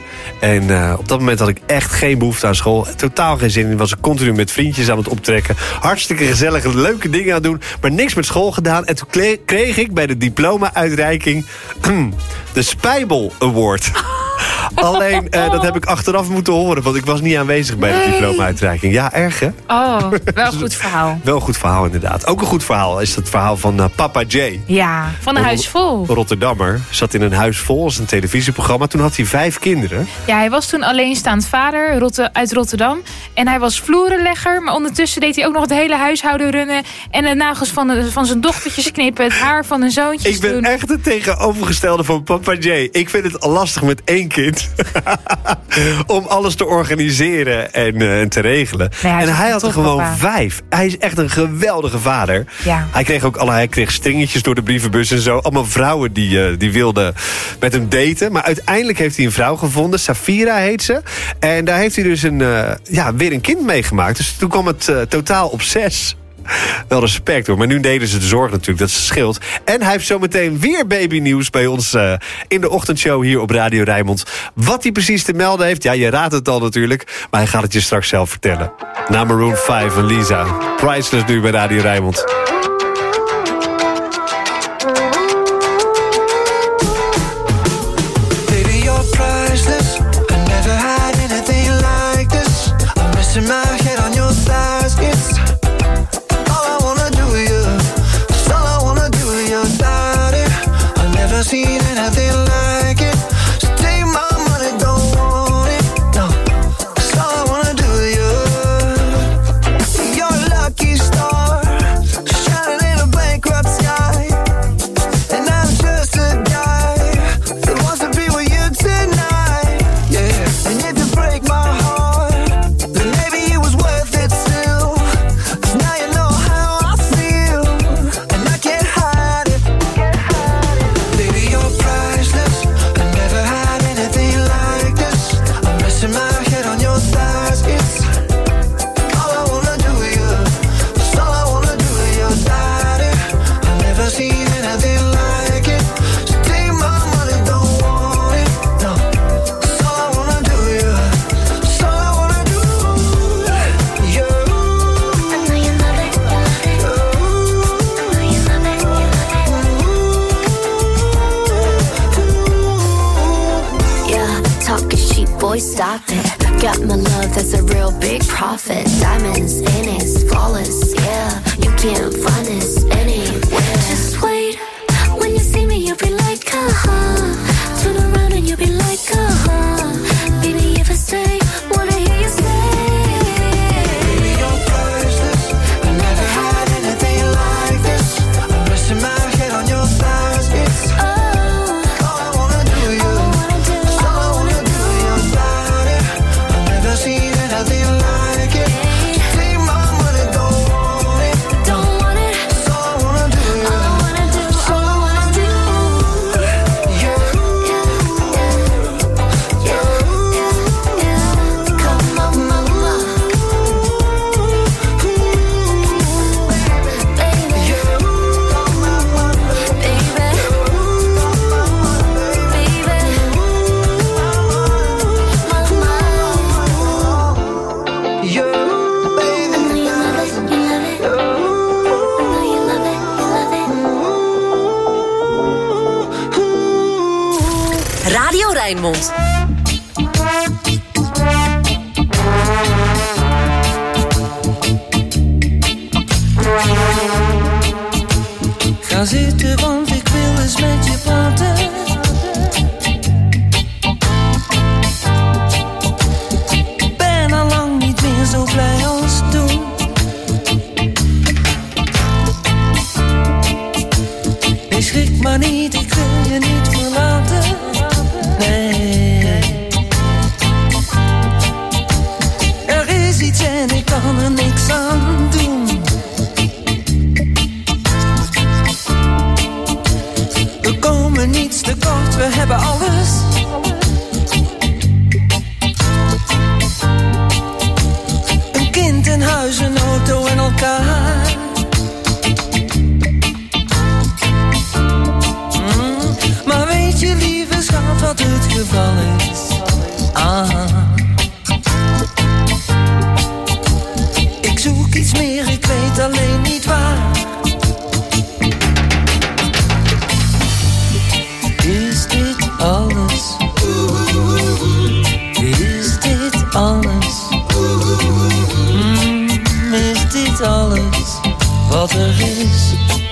Speaker 7: En op dat moment had ik echt geen behoefte aan school. Totaal geen zin in. Was ik continu met vriendjes aan het optrekken. Hartstikke gezellige, leuke dingen aan het doen. Maar niks met school gedaan. En toen kreeg ik bij de diploma-uitreiking de Spijbel Award. Alleen, dat heb ik achteraf moeten horen, want ik was niet aanwezig bij de diploma-uitreiking. Ja, erg hè?
Speaker 9: Oh, wel een goed verhaal.
Speaker 7: Wel een goed verhaal inderdaad. Ook een goed verhaal is het verhaal van Papa J.
Speaker 9: Ja, van een huis vol.
Speaker 7: Rotterdammer. Zat in een huis vol als een televisieprogramma. Toen had hij 5 kinderen.
Speaker 9: Ja, hij was toen alleenstaand vader uit Rotterdam. En hij was vloerenlegger, maar ondertussen deed hij ook nog het hele huishouden runnen. En de nagels van zijn dochtertjes knippen, het haar van hun zoontjes
Speaker 7: Ik ben
Speaker 9: doen.
Speaker 7: echt het tegenovergestelde van Papa J. Ik vind het lastig met 1 kind om alles te organiseren en te regelen.
Speaker 9: Nee,
Speaker 7: hij had er gewoon
Speaker 9: papa.
Speaker 7: 5. Hij is echt een geweldige vader.
Speaker 9: Ja.
Speaker 7: Hij kreeg stringetjes door de brievenbus en zo. Allemaal vrouwen die wilden met hem daten. Maar uiteindelijk heeft hij een vrouw gevonden. Safira heet ze. En daar heeft hij dus weer een kind meegemaakt. Dus toen kwam het totaal op 6. Wel respect hoor, maar nu deden ze de zorg natuurlijk, dat scheelt. En hij heeft zometeen weer babynieuws bij ons in de ochtendshow hier op Radio Rijnmond. Wat hij precies te melden heeft, ja, je raadt het al natuurlijk, maar hij gaat het je straks zelf vertellen. Na Maroon 5 en Lisa. Priceless nu bij Radio Rijnmond.
Speaker 1: Baby, you're priceless. I never had anything like this. I'm resting my head on your thighs. It's seen anything like it. So take my money, don't want it. No, that's all I wanna do with you. You're a lucky star, shining in a bankrupt sky. And I'm just a guy that wants to be with you tonight. Yeah, and if you break my heart, then maybe it was worth it still. 'Cause now you know how I feel, and I can't hide it. You're priceless. I never had anything like this. I'm resting my head on your thighs. It's all I wanna do with you. It's all I wanna do with your daddy. I've never seen anything like it. So take my money, don't want it. No, it's all I wanna do with you. It's all I wanna do. You. I know you love it. I know you love it.
Speaker 5: Talking cheap, boy, stop it. Got my love, that's a real big profit. Diamonds in it, flawless, yeah. You can't find this anywhere. Just wait, when you see me, you'll be like, turn around and you'll be like, baby, if I say, wanna hear you say.
Speaker 1: Baby, you're priceless. I never had anything like this. I'm resting my head on your thighs. It's all I wanna do with you. All I wanna do with your body. I've never seen anything like it. Take my money, don't want it.
Speaker 5: Don't want it.
Speaker 1: It's all I wanna do with you.
Speaker 5: All I wanna do, all I wanna do. Come on, mama.
Speaker 13: Radio Rijnmond.
Speaker 1: Ga zitten, want ik wil eens met je praten. Ben al lang niet meer zo blij als toen. Nee, schrik maar niet, ik wil je niet verlaten. Nee. Er is iets en ik kan er niks aan doen. We komen niets tekort, we hebben alles. Een kind, een huis, een auto en elkaar. Maar weet je, lieve schat, wat het geval is? Ik zoek iets meer, ik weet alleen niet waar. Is dit alles?
Speaker 14: wat er is.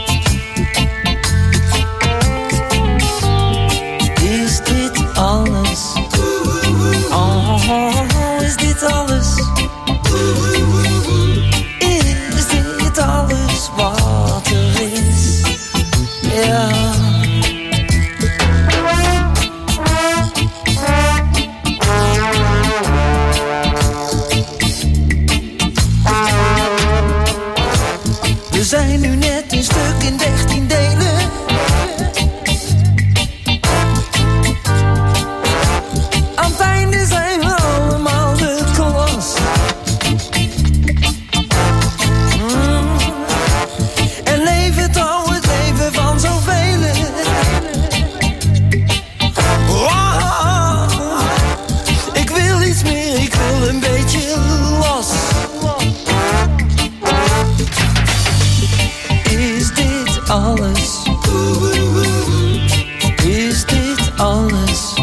Speaker 14: Is dit alles? Oh, is dit alles? Is dit alles wat er is? Ja. We zijn nu net een stuk in 13 delen. Aan het einde zijn we allemaal de klas. En leven dan het leven van zoveel. Oh, ik wil iets meer, ik wil een beetje los. Is dit alles? Is dit alles?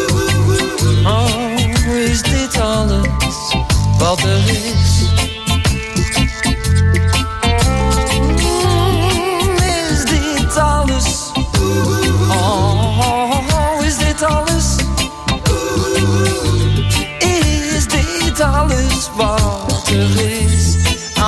Speaker 14: Oh, is dit alles wat er is? Is dit alles? Oh, is dit alles? Is dit alles wat er is?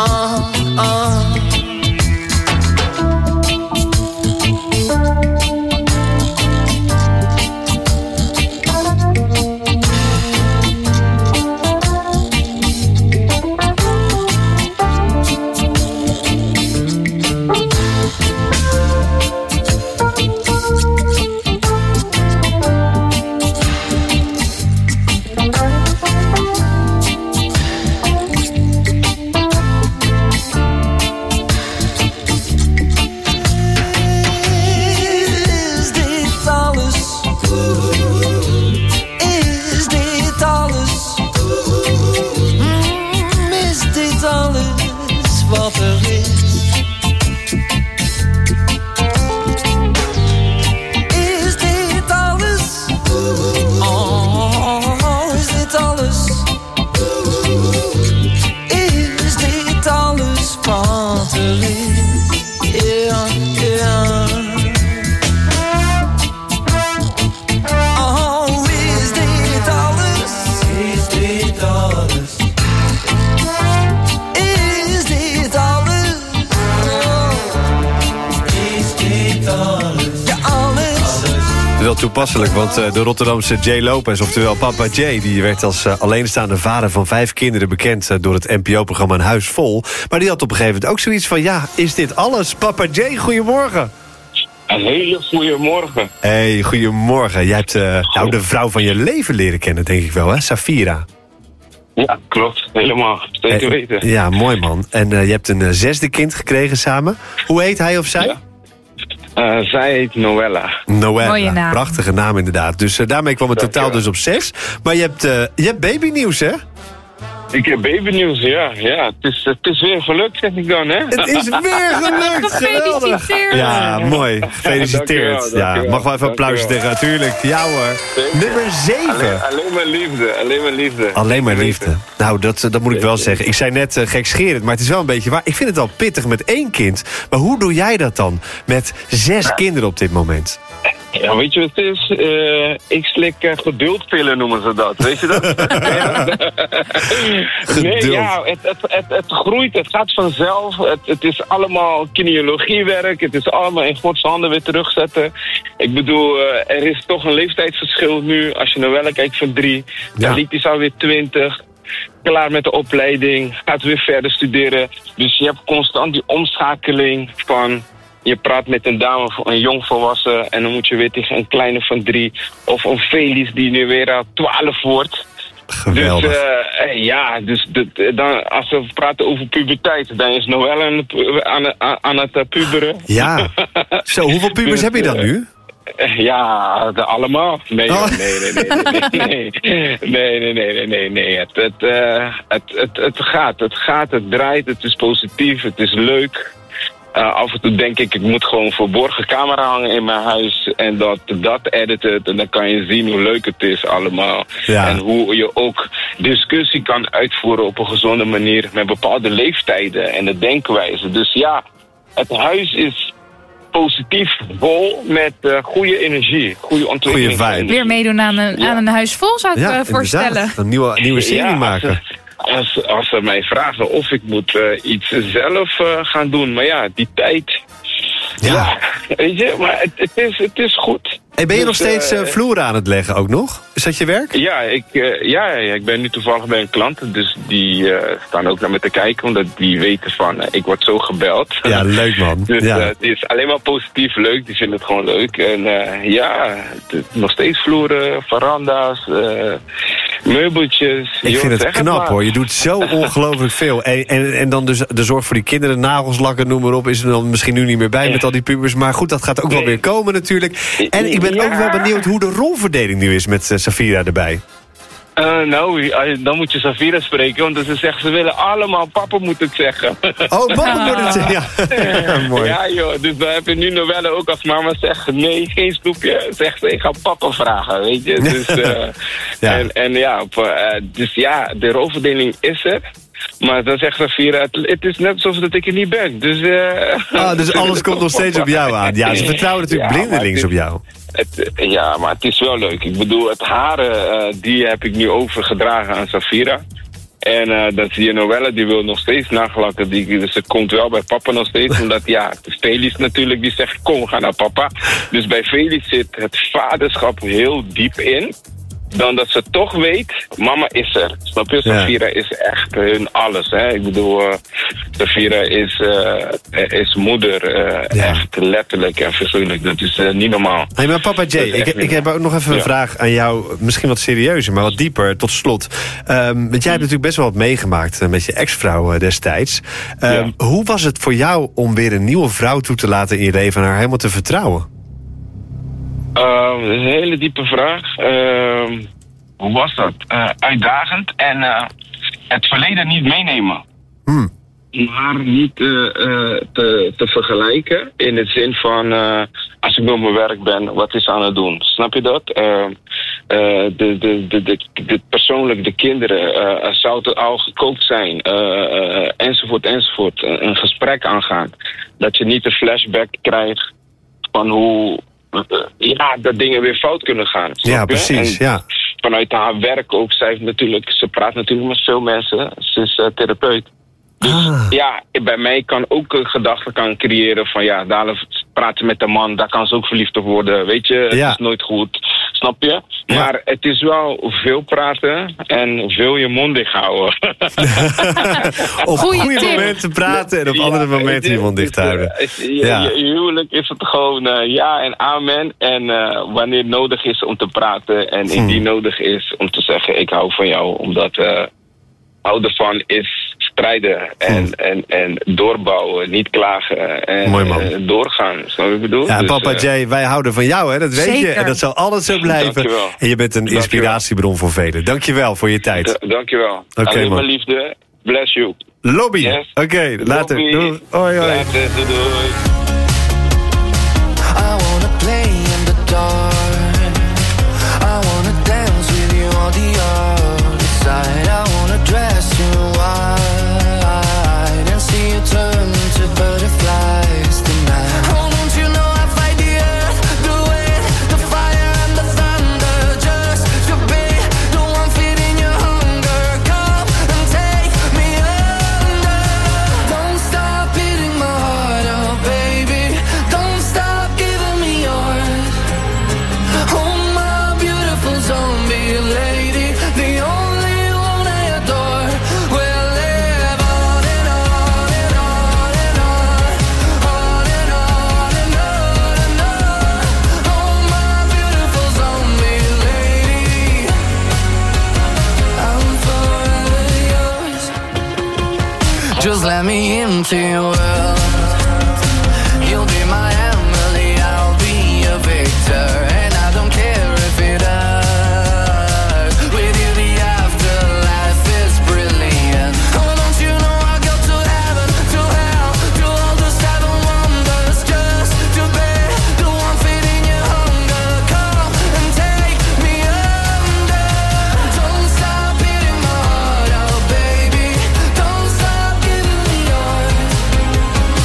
Speaker 7: Toepasselijk, want de Rotterdamse Jay Lopez, oftewel Papa Jay, die werd als alleenstaande vader van 5 kinderen bekend door het NPO-programma Een Huis Vol. Maar die had op een gegeven moment ook zoiets van, ja, is dit alles? Papa Jay, goedemorgen.
Speaker 15: Een hele goede morgen.
Speaker 7: Hey, goedemorgen. Jij hebt de vrouw van je leven leren kennen, denk ik wel, hè? Safira.
Speaker 15: Ja, klopt. Helemaal. Zeker weten.
Speaker 7: Ja, mooi man. En je hebt een 6e kind gekregen samen. Hoe heet hij of zij?
Speaker 15: Ja. Zij heet Noella.
Speaker 7: Noella,
Speaker 9: mooie naam.
Speaker 7: Prachtige naam inderdaad. Dus daarmee kwam het totaal dus op 6. Maar je hebt babynieuws, hè?
Speaker 15: Ik heb babynieuws, ja. Het is weer gelukt, zeg ik dan, hè?
Speaker 7: Het is weer gelukt, geweldig. Ja, mooi. Gefeliciteerd.
Speaker 15: Dankjewel.
Speaker 7: Mag wel even applaus tegen, natuurlijk. Ja hoor. Nummer 7.
Speaker 15: Alleen maar liefde, alleen maar liefde.
Speaker 7: Alleen maar liefde. Nou, dat moet ik wel zeggen. Ik zei net gekscherend, maar het is wel een beetje waar. Ik vind het al pittig met 1 kind. Maar hoe doe jij dat dan met 6 kinderen op dit moment?
Speaker 15: Ja, weet je wat het is? Ik slik geduldpillen, noemen ze dat. Weet je dat? Nee, ja, het groeit, het gaat vanzelf. Het is allemaal kineologiewerk. Het is allemaal in Gods handen weer terugzetten. Ik bedoel, er is toch een leeftijdsverschil nu. Als je Noella kijkt van 3, Dalit is alweer 20. Klaar met de opleiding, gaat weer verder studeren. Dus je hebt constant die omschakeling van... Je praat met een dame, een jongvolwassen, en dan moet je weer tegen een kleine van 3. Of een Felix die nu weer 12 wordt.
Speaker 7: Geweldig.
Speaker 15: Dus dan, als we praten over puberteit, dan is Noël aan het puberen.
Speaker 7: Ja. Zo, hoeveel pubers heb je dan nu?
Speaker 15: Ja, allemaal. Nee. Het gaat, het draait, het is positief, het is leuk. Af en toe denk ik moet gewoon verborgen camera hangen in mijn huis en dat editen. En dan kan je zien hoe leuk het is allemaal. Ja. En hoe je ook discussie kan uitvoeren op een gezonde manier met bepaalde leeftijden en de denkwijze. Dus ja, het huis is positief, vol met goede energie, goede ontwikkeling.
Speaker 7: Goede vibe.
Speaker 9: Weer meedoen aan een huis vol, zou ik voorstellen.
Speaker 7: Inderdaad. Een nieuwe serie maken.
Speaker 15: Als ze mij vragen of ik moet iets zelf gaan doen. Maar ja, die tijd... Ja, weet je, maar het is goed.
Speaker 7: Hey, ben je nog steeds vloeren aan het leggen ook nog? Is dat je werk?
Speaker 15: Ja, ik ben nu toevallig bij een klant. Dus die staan ook naar me te kijken. Omdat die weten van, ik word zo gebeld.
Speaker 7: Ja, leuk man.
Speaker 15: Dus
Speaker 7: ja.
Speaker 15: het is alleen maar positief leuk. Die vinden het gewoon leuk. En nog steeds vloeren, veranda's, meubeltjes.
Speaker 7: Ik vind het knap hoor. Je doet zo ongelooflijk veel. En dan dus de zorg voor die kinderen, nagels lakken, noem maar op. Is er dan misschien nu niet meer bij met al die pubers. Maar goed, dat gaat ook wel weer komen natuurlijk. En ik ben ook wel benieuwd hoe de rolverdeling nu is met Safira erbij.
Speaker 15: Dan moet je Safira spreken, want ze zegt ze willen allemaal papa, moet ik zeggen.
Speaker 7: Oh, papa moet het zeggen, ja. Mooi.
Speaker 15: Ja joh, dus dan heb je nu Noelle ook als mama zegt, nee, geen snoepje. Zegt ze, ik ga papa vragen, weet je. Dus, dus de rolverdeling is er. Maar dan zegt Safira, het is net alsof dat ik er niet ben. Dus,
Speaker 7: dus alles komt nog steeds op jou aan. Ja, ze vertrouwen natuurlijk blindelings op jou.
Speaker 15: Maar het is wel leuk. Ik bedoel, het haren, die heb ik nu overgedragen aan Safira. En dat zie je Noelle, die wil nog steeds nagelakken. Dus ze komt wel bij papa nog steeds. Omdat, Felis natuurlijk, die zegt, kom, ga naar papa. Dus bij Felis zit het vaderschap heel diep in. Dan dat ze toch weet, mama is er. Snap je? Safira is echt hun alles. Hè? Ik bedoel, Safira is moeder. Echt letterlijk en figuurlijk. Dat is niet normaal.
Speaker 7: Hey, maar papa Jay, ik heb ook nog even een vraag aan jou. Misschien wat serieuzer, maar wat dieper, tot slot. Want jij hebt natuurlijk best wel wat meegemaakt met je ex-vrouw destijds. Hoe was het voor jou om weer een nieuwe vrouw toe te laten in je leven en haar helemaal te vertrouwen?
Speaker 15: Dat is een hele diepe vraag. Hoe was dat? Uitdagend en het verleden niet meenemen. Maar niet te vergelijken in de zin van... als ik bij mijn werk ben, wat is aan het doen? Snap je dat? Persoonlijk, de kinderen, zou het al gekookt zijn? Enzovoort. Een gesprek aangaan. Dat je niet een flashback krijgt van hoe... dat dingen weer fout kunnen gaan.
Speaker 7: Ja, precies,
Speaker 15: en vanuit haar werk ook, ze praat natuurlijk met veel mensen. Ze is therapeut. Dus bij mij kan ook een gedachte creëren van dadelijk praten met de man, daar kan ze ook verliefd op worden. Weet je, het is nooit goed. Snap je? Ja. Maar het is wel veel praten en veel je mond dicht houden.
Speaker 7: Op goede momenten praten en op andere momenten je mond dicht houden.
Speaker 15: Je huwelijk is het gewoon ja en amen. En wanneer het nodig is om te praten en indien nodig is om te zeggen ik hou van jou. Omdat houden van is strijden en doorbouwen, niet klagen en
Speaker 7: mooi man.
Speaker 15: Doorgaan. Snap je wat ik bedoel?
Speaker 7: Ja,
Speaker 15: dus,
Speaker 7: papa Jay, wij houden van jou, hè? Dat weet
Speaker 9: zeker.
Speaker 7: je. En dat zal altijd zo blijven.
Speaker 15: Dankjewel.
Speaker 7: En je bent een inspiratiebron voor velen. Dankjewel voor je tijd.
Speaker 15: Dankjewel. Alleen maar liefde. Bless you.
Speaker 7: Lobby.
Speaker 15: Yes.
Speaker 7: Oké, later. Doei. Hoi.
Speaker 15: Later. Doei.
Speaker 14: I wanna play in the dark. I wanna dance with you on the other side. I wanna dress you white and see you turn to butterflies tonight. Oh, don't you know I fight the earth, the wind, the fire and the thunder just to be the one feeding your hunger. Come and take me under. Don't stop beating my heart out, baby. Don't stop giving me yours. Oh, my beautiful zombie lady, the only one I adore. We'll live on and on and on and on, on and on and on and on. Oh, my beautiful zombie lady, I'm forever yours. Just let me into your world. You'll be my Emily, I'll be a Victor, and I don't care if it hurts. With you the afterlife is brilliant. Oh, don't you know I go to heaven, to hell, to all the seven wonders, just to be the one feeding your hunger. Come and take me under. Don't stop beating my heart out, baby. Don't stop giving me yours.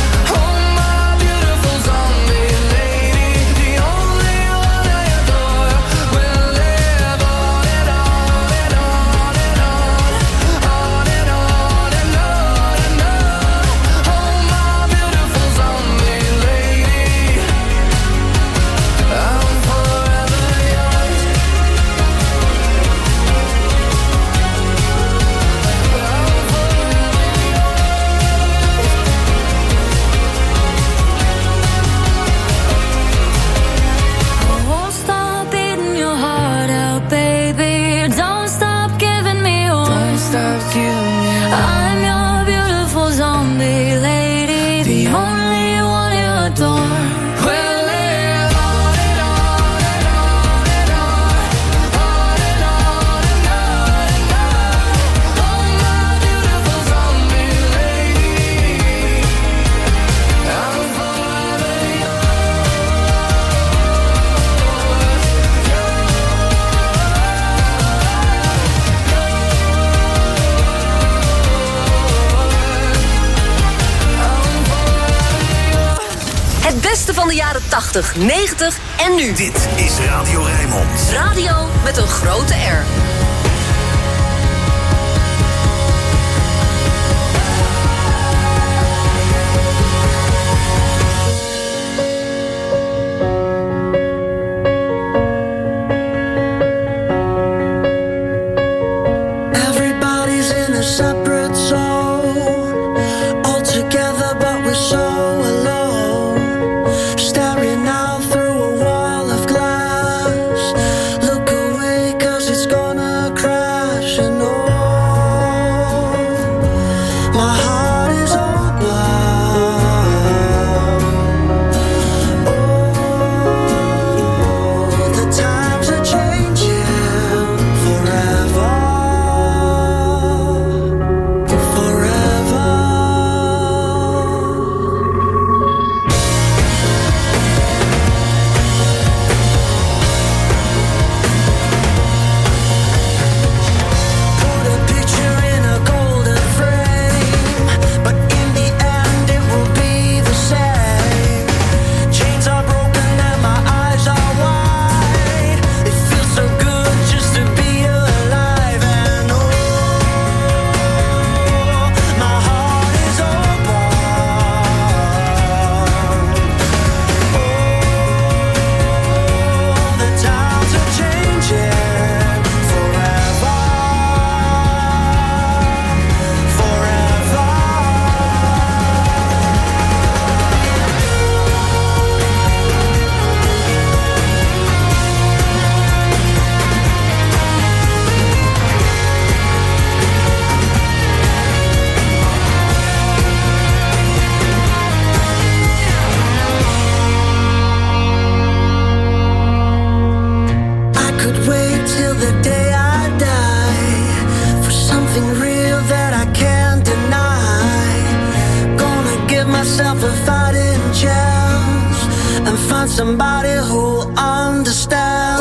Speaker 13: beste van de jaren 80, 90 en nu.
Speaker 24: Dit is Radio Rijnmond.
Speaker 13: Radio met een grote R.
Speaker 16: Separate zone, all together but we're so alone. Staring out through a wall of glass. Look away 'cause it's gonna crash. And oh, my heart is all glass. Oh, the times are changing forever. Somebody who'll understand.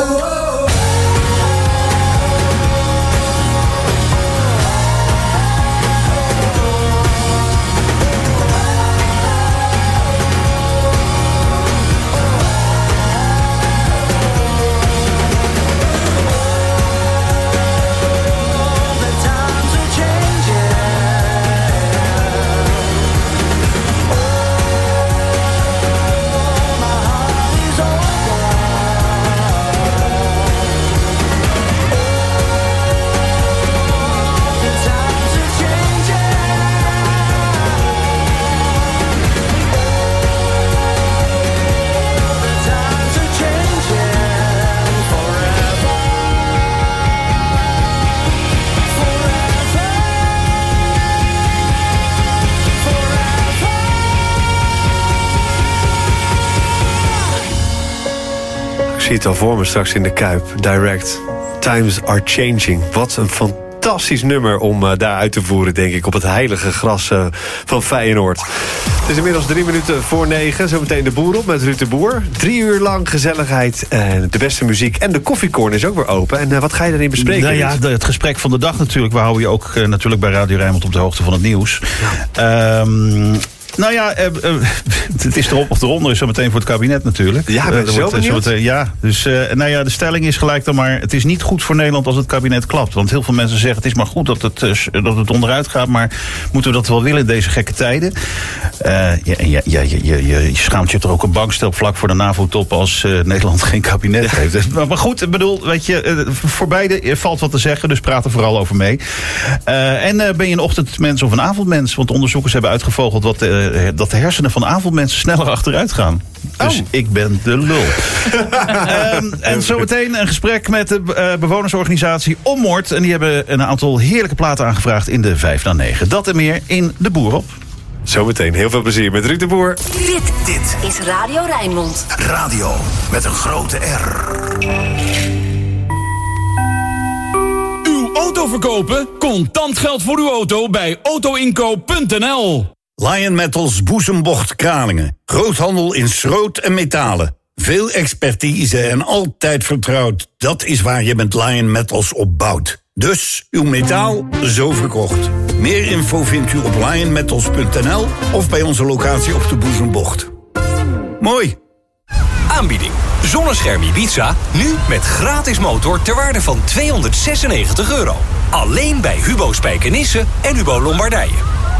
Speaker 7: Ik zie het al voor me straks in de Kuip. Direct. Times are changing. Wat een fantastisch nummer om daar uit te voeren, denk ik, op het heilige gras van Feyenoord. Het is inmiddels 9:03. Zometeen de Boer op met Ruud de Boer. 3 uur lang gezelligheid en de beste muziek. En de koffiecorner is ook weer open. En wat ga je daarin bespreken?
Speaker 17: Nou ja, het gesprek van de dag natuurlijk. We houden je ook natuurlijk bij Radio Rijnmond op de hoogte van het nieuws. Ja. Nou ja, het is erop of eronder is zo meteen voor het kabinet natuurlijk.
Speaker 7: Ja, ben je zo benieuwd?
Speaker 17: Ja, dus nou ja, de stelling is gelijk dan maar, het is niet goed voor Nederland als het kabinet klapt. Want heel veel mensen zeggen, het is maar goed dat het onderuit gaat, maar moeten we dat wel willen in deze gekke tijden? Je schaamt je er ook een bank stelt vlak voor de NAVO-top als Nederland geen kabinet heeft. Maar goed, ik bedoel, weet je, voor beide valt wat te zeggen, dus praat er vooral over mee. En ben je een ochtendmens of een avondmens? Want onderzoekers hebben uitgevogeld dat de hersenen van avondmensen sneller achteruit gaan. Dus ik ben de lul. En zometeen een gesprek met de bewonersorganisatie Ommoord. En die hebben een aantal heerlijke platen aangevraagd in de 5 na 9. Dat en meer in De Boer op.
Speaker 7: Zometeen heel veel plezier met Ruud de Boer.
Speaker 13: Dit is Radio Rijnmond.
Speaker 24: Radio met een grote R.
Speaker 8: Uw auto verkopen? Contant geld voor uw auto bij autoinkoop.nl.
Speaker 18: Lion Metals Boezembocht Kralingen. Groothandel in schroot en metalen. Veel expertise en altijd vertrouwd. Dat is waar je met Lion Metals op bouwt. Dus uw metaal zo verkocht. Meer info vindt u op lionmetals.nl of bij onze locatie op de Boezembocht. Mooi.
Speaker 26: Aanbieding. Zonnescherm Ibiza, nu met gratis motor ter waarde van €296. Alleen bij Hubo Spijkenisse en Hubo Lombardije.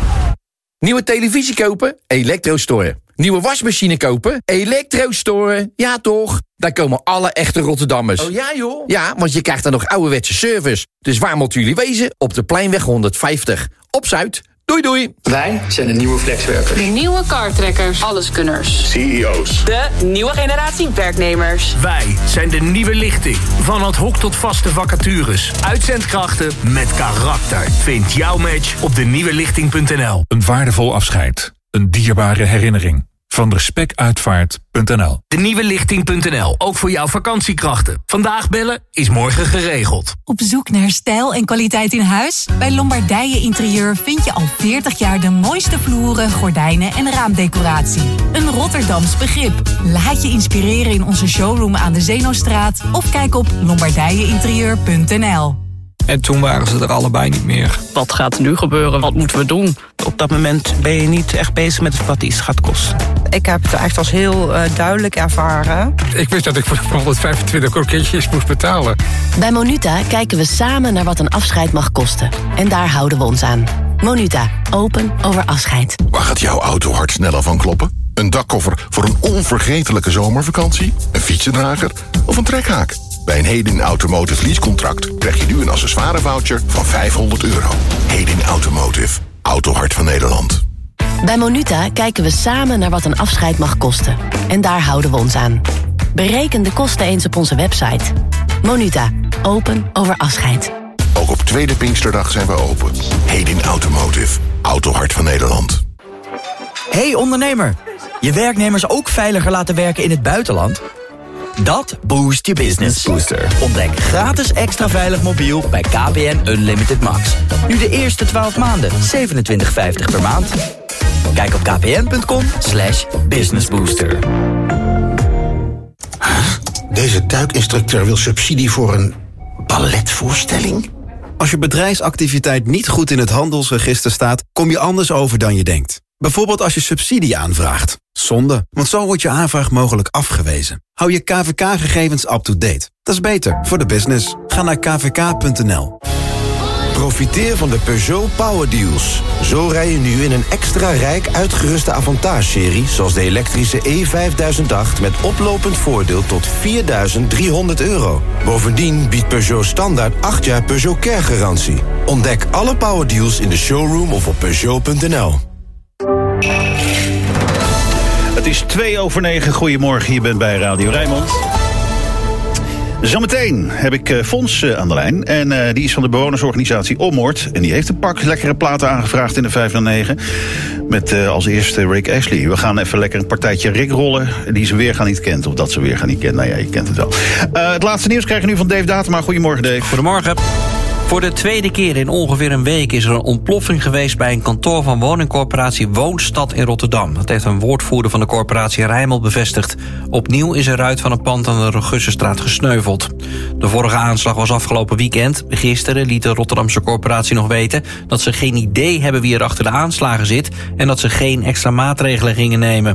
Speaker 2: Nieuwe televisie kopen? Elektrostore. Nieuwe wasmachine kopen? Elektrostore. Ja toch? Daar komen alle echte Rotterdammers.
Speaker 12: Oh ja joh?
Speaker 2: Ja, want je krijgt dan nog ouderwetse service. Dus waar moeten jullie wezen? Op de Pleinweg 150. Op Zuid. Doei doei.
Speaker 12: Wij zijn de nieuwe flexwerkers.
Speaker 19: De nieuwe kartrekkers. Alleskunners.
Speaker 12: CEO's.
Speaker 19: De nieuwe generatie werknemers.
Speaker 12: Wij zijn de nieuwe lichting. Van ad hoc tot vaste vacatures. Uitzendkrachten met karakter. Vind jouw match op denieuwelichting.nl.
Speaker 27: Een waardevol afscheid. Een dierbare herinnering. Van respectuitvaart.nl.
Speaker 12: Denieuwelichting.nl. Ook voor jouw vakantiekrachten. Vandaag bellen is morgen geregeld.
Speaker 20: Op zoek naar stijl en kwaliteit in huis? Bij Lombardije Interieur vind je al 40 jaar de mooiste vloeren, gordijnen en raamdecoratie. Een Rotterdams begrip. Laat je inspireren in onze showroom aan de Zeenostraat of kijk op lombardijeinterieur.nl.
Speaker 21: En toen waren ze er allebei niet meer.
Speaker 22: Wat gaat er nu gebeuren? Wat moeten we doen? Op dat moment ben je niet echt bezig met wat iets gaat kosten.
Speaker 23: Ik heb het echt als heel duidelijk ervaren.
Speaker 21: Ik wist dat ik voor 125 kroketjes moest betalen.
Speaker 13: Bij Monuta kijken we samen naar wat een afscheid mag kosten. En daar houden we ons aan. Monuta, open over afscheid.
Speaker 24: Waar gaat jouw auto hard sneller van kloppen? Een dakkoffer voor een onvergetelijke zomervakantie? Een fietsendrager of een trekhaak? Bij een Hedin Automotive leasecontract krijg je nu een accessoirevoucher van €500. Hedin Automotive, autohart van Nederland.
Speaker 13: Bij Monuta kijken we samen naar wat een afscheid mag kosten. En daar houden we ons aan. Bereken de kosten eens op onze website. Monuta, open over afscheid.
Speaker 24: Ook op tweede Pinksterdag zijn we open. Hedin Automotive, autohart van Nederland.
Speaker 28: Hey ondernemer, je werknemers ook veiliger laten werken in het buitenland? Dat boost je business. Booster. Ontdek gratis extra veilig mobiel bij KPN Unlimited Max. Nu de eerste 12 maanden, $27,50 per maand. Kijk op kpn.com/businessbooster.
Speaker 24: Deze duikinstructeur wil subsidie voor een balletvoorstelling?
Speaker 29: Als je bedrijfsactiviteit niet goed in het handelsregister staat, kom je anders over dan je denkt. Bijvoorbeeld als je subsidie aanvraagt. Zonde, want zo wordt je aanvraag mogelijk afgewezen. Hou je KVK-gegevens up-to-date. Dat is beter voor de business. Ga naar kvk.nl.
Speaker 30: Profiteer van de Peugeot Power Deals. Zo rij je nu in een extra rijk uitgeruste Avantage-serie... zoals de elektrische E5008 met oplopend voordeel tot €4.300. Bovendien biedt Peugeot standaard 8 jaar Peugeot Care-garantie. Ontdek alle Power Deals in de showroom of op Peugeot.nl.
Speaker 17: Het is 8:02. Goedemorgen, je bent bij Radio Rijnmond. Zometeen heb ik Fons aan de lijn. En die is van de bewonersorganisatie Ommoord. En die heeft een pak lekkere platen aangevraagd in de 509. Met als eerste Rick Astley. We gaan even lekker een partijtje Rick rollen. Die ze weergaan niet kent. Of dat ze weergaan niet kent. Nou ja, je kent het wel. Het laatste nieuws krijgen we nu van Dave Datema. Goedemorgen, Dave.
Speaker 6: Goedemorgen. Voor de tweede keer in ongeveer een week is er een ontploffing geweest bij een kantoor van woningcorporatie Woonstad in Rotterdam. Dat heeft een woordvoerder van de corporatie Rijnmond bevestigd. Opnieuw is een ruit van een pand aan de Regussenstraat gesneuveld. De vorige aanslag was afgelopen weekend. Gisteren liet de Rotterdamse corporatie nog weten dat ze geen idee hebben wie er achter de aanslagen zit en dat ze geen extra maatregelen gingen nemen.